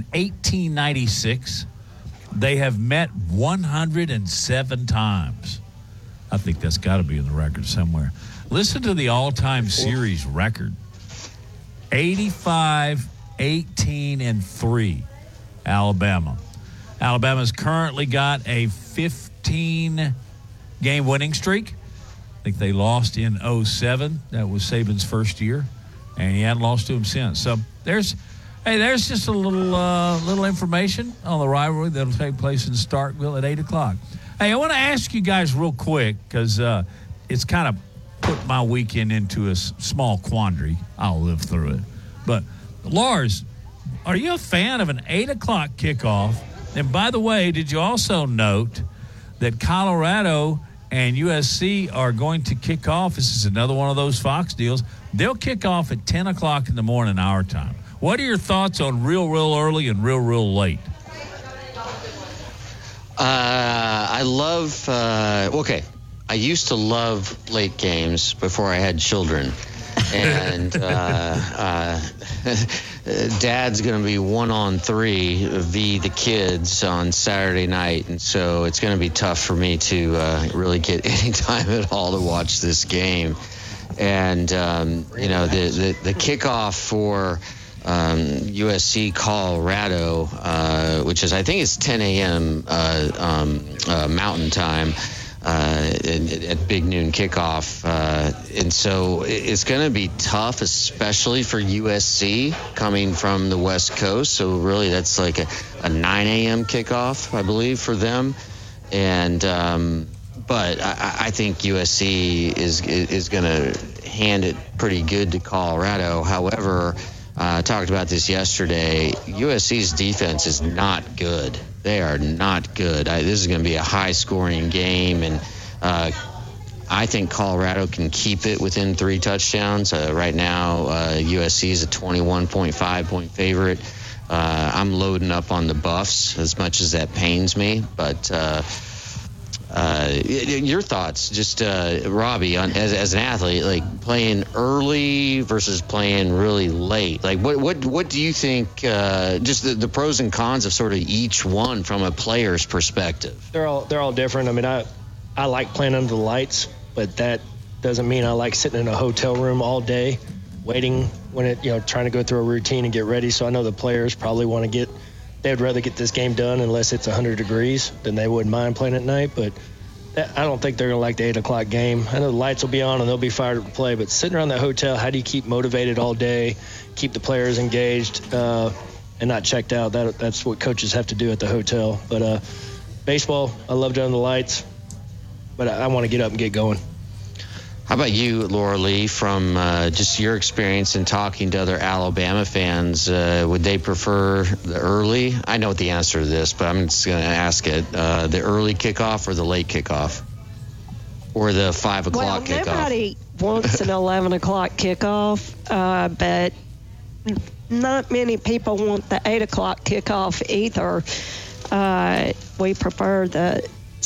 1896. They have met 107 times. I think that's got to be in the record somewhere. Listen to the all-time series record. 85, 18, and 3, Alabama. Alabama's currently got a 15-game winning streak. I think they lost in 07. That was Saban's first year, and he hadn't lost to him since. So there's just a little information on the rivalry that'll take place in Starkville at 8 o'clock. Hey, I want to ask you guys real quick because it's kind of put my weekend into a small quandary. I'll live through it. But, Lars, are you a fan of an 8 o'clock kickoff? And, by the way, did you also note that Colorado and USC are going to kick off? This is another one of those Fox deals. They'll kick off at 10 o'clock in the morning our time. What are your thoughts on real early and real late? I love okay. I used to love late games before I had children. And Dad's going to be 1-on-3 v. the kids on Saturday night. And so it's going to be tough for me to really get any time at all to watch this game. And, the kickoff for USC Colorado, which is, I think it's 10 a.m. Mountain Time, at big noon kickoff. And so it's going to be tough, especially for USC coming from the West Coast. So really that's like a 9 a.m. kickoff, I believe, for them. And but I think USC is going to hand it pretty good to Colorado. However, I talked about this yesterday. USC's defense is not good. They are not good. This is going to be a high-scoring game, and I think Colorado can keep it within 3 touchdowns. Right now, USC is a 21.5-point favorite. I'm loading up on the Buffs as much as that pains me, but your thoughts, just Robbie, as an athlete, like playing early versus playing really late. Like, what do you think? Just the pros and cons of sort of each one from a player's perspective. They're all different. I mean, I like playing under the lights, but that doesn't mean I like sitting in a hotel room all day, waiting when trying to go through a routine and get ready. So I know the players probably want to they'd rather get this game done unless it's 100 degrees than they wouldn't mind playing at night. But I don't think they're going to like the 8 o'clock game. I know the lights will be on and they'll be fired up to play, but sitting around that hotel, how do you keep motivated all day, keep the players engaged, and not checked out? That's what coaches have to do at the hotel. But baseball, I love doing the lights, but I want to get up and get going. How about you, Laura Lee, from just your experience in talking to other Alabama fans? Would they prefer the early? I know the answer to this, but I'm just going to ask it. The early kickoff or the late kickoff? Or the 5 o'clock kickoff? Well, nobody wants an 11 o'clock kickoff, but not many people want the 8 o'clock kickoff either. We prefer the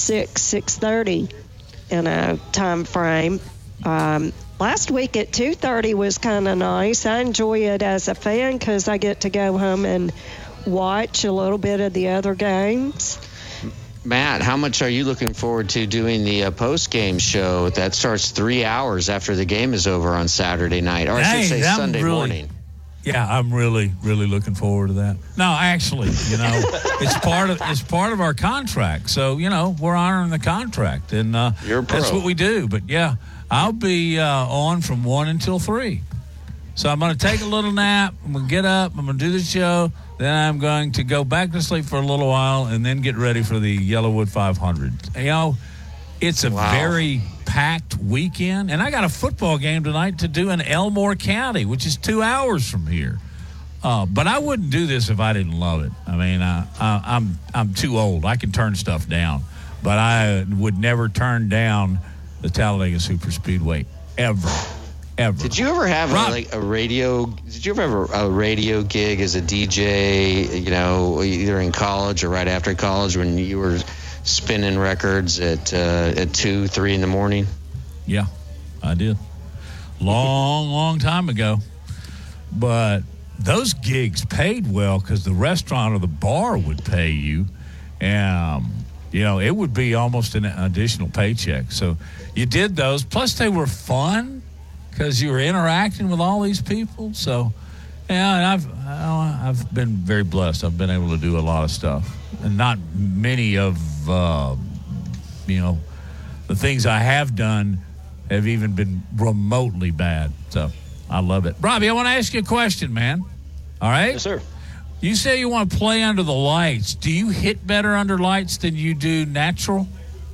6:30 in a time frame. Last week at 2:30 was kind of nice. I enjoy it as a fan because I get to go home and watch a little bit of the other games. Matt, how much are you looking forward to doing the post-game show that starts 3 hours after the game is over on Saturday night, or I should say Sunday morning? Yeah, I'm really looking forward to that. No, actually, it's part of our contract. So, we're honoring the contract, and that's what we do. But yeah, I'll be on from 1 until 3. So I'm going to take a little nap. I'm going to get up. I'm going to do the show. Then I'm going to go back to sleep for a little while and then get ready for the Yellowwood 500. It's a very packed weekend. And I got a football game tonight to do in Elmore County, which is 2 hours from here. But I wouldn't do this if I didn't love it. I mean, I'm too old. I can turn stuff down. But I would never turn down the Talladega Super Speedway ever. ever. Did you ever have a radio? Did you ever have a radio gig as a DJ? You know, either in college or right after college when you were spinning records at 2, 3 in the morning? Yeah, I did. Long time ago. But those gigs paid well because the restaurant or the bar would pay you. You know, it would be almost an additional paycheck. So you did those. Plus, they were fun because you were interacting with all these people. So, yeah, and I've been very blessed. I've been able to do a lot of stuff. And not many of, you know, the things I have done have even been remotely bad. So I love it. Robbie, I want to ask you a question, man. All right? Yes, sir. You say you want to play under the lights. Do you hit better under lights than you do natural?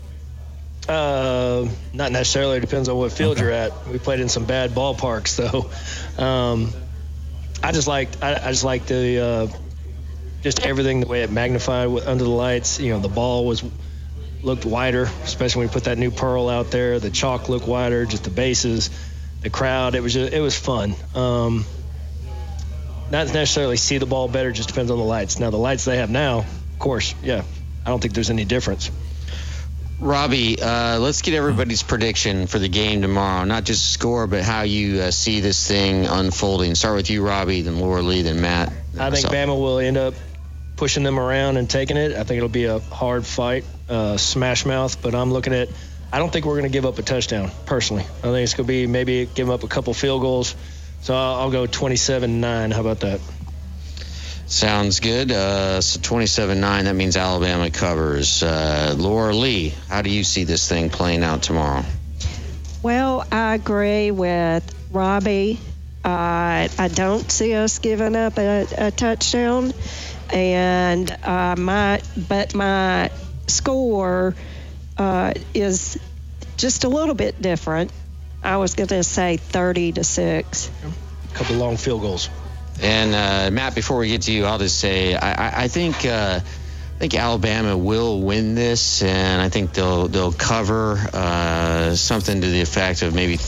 Not necessarily. It depends on what field you're at. We played in some bad ballparks, though. I just liked the just everything, the way it magnified under the lights. You know, the ball looked wider, especially when we put that new pearl out there. The chalk looked wider, just the bases, the crowd. It was fun. Not necessarily see the ball better, just depends on the lights. Now, the lights they have now, of course, yeah, I don't think there's any difference. Robbie, let's get everybody's prediction for the game tomorrow. Not just score, but how you see this thing unfolding. Start with you, Robbie, then Laura Lee, then Matt. I think Bama will end up pushing them around and taking it. I think it'll be a hard fight, smash mouth, but I don't think we're going to give up a touchdown, personally. I think it's going to be maybe give them up a couple field goals. So I'll go 27-9. How about that? Sounds good. So 27-9, that means Alabama covers. Laura Lee, how do you see this thing playing out tomorrow? Well, I agree with Robbie. I don't see us giving up a touchdown, and my score is just a little bit different. I was going to say 30-6. A couple long field goals. And Matt, before we get to you, I'll just say I think Alabama will win this, and I think they'll cover something to the effect of maybe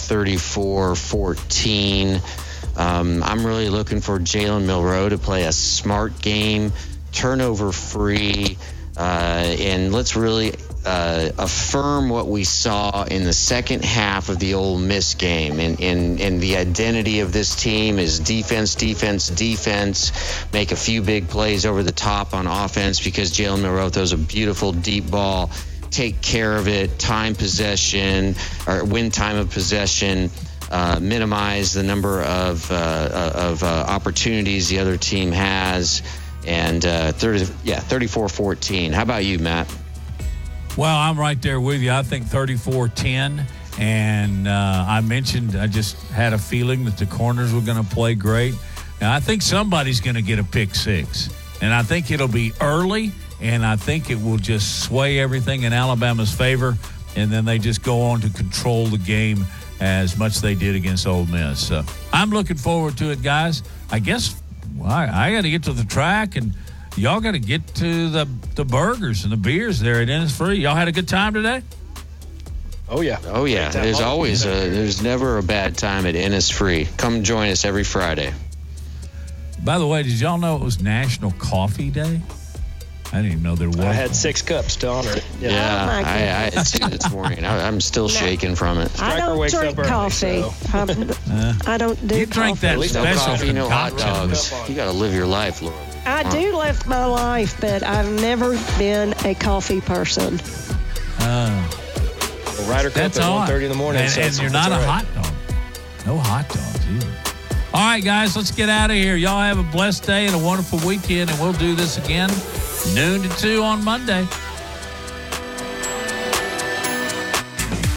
34-14. I'm really looking for Jalen Milroe to play a smart game, turnover free, and let's really affirm what we saw in the second half of the Ole Miss game. And the identity of this team is defense, make a few big plays over the top on offense because Jalen Milroe throws a beautiful deep ball, take care of it, time possession, or win time of possession, minimize the number of opportunities the other team has, and 34-14. How about you, Matt? Well, I'm right there with you. I think 34-10. And I mentioned I just had a feeling that the corners were going to play great. Now, I think somebody's going to get a pick six. And I think it'll be early, and I think it will just sway everything in Alabama's favor. And then they just go on to control the game as much as they did against Ole Miss. So I'm looking forward to it, guys. I guess I got to get to the track, and y'all got to get to the burgers and the beers there at Innisfree. Y'all had a good time today? Oh, yeah. Oh, yeah. There's always there's never a bad time at Innisfree. Come join us every Friday. By the way, did y'all know it was National Coffee Day? I didn't even know there was. I had 6 cups to honor it. Yeah, I had 2 this morning. I'm still shaking from it. I don't drink coffee. I don't do You drink coffee. that special coffee, no hot concoction. dogs. You got to live your life, Laura. I do live my life, but I've never been a coffee person. Ryder Cup at 1:30 in the morning. And you're not a hot dog. No hot dogs either. All right, guys, let's get out of here. Y'all have a blessed day and a wonderful weekend, and we'll do this again noon to 2 on Monday.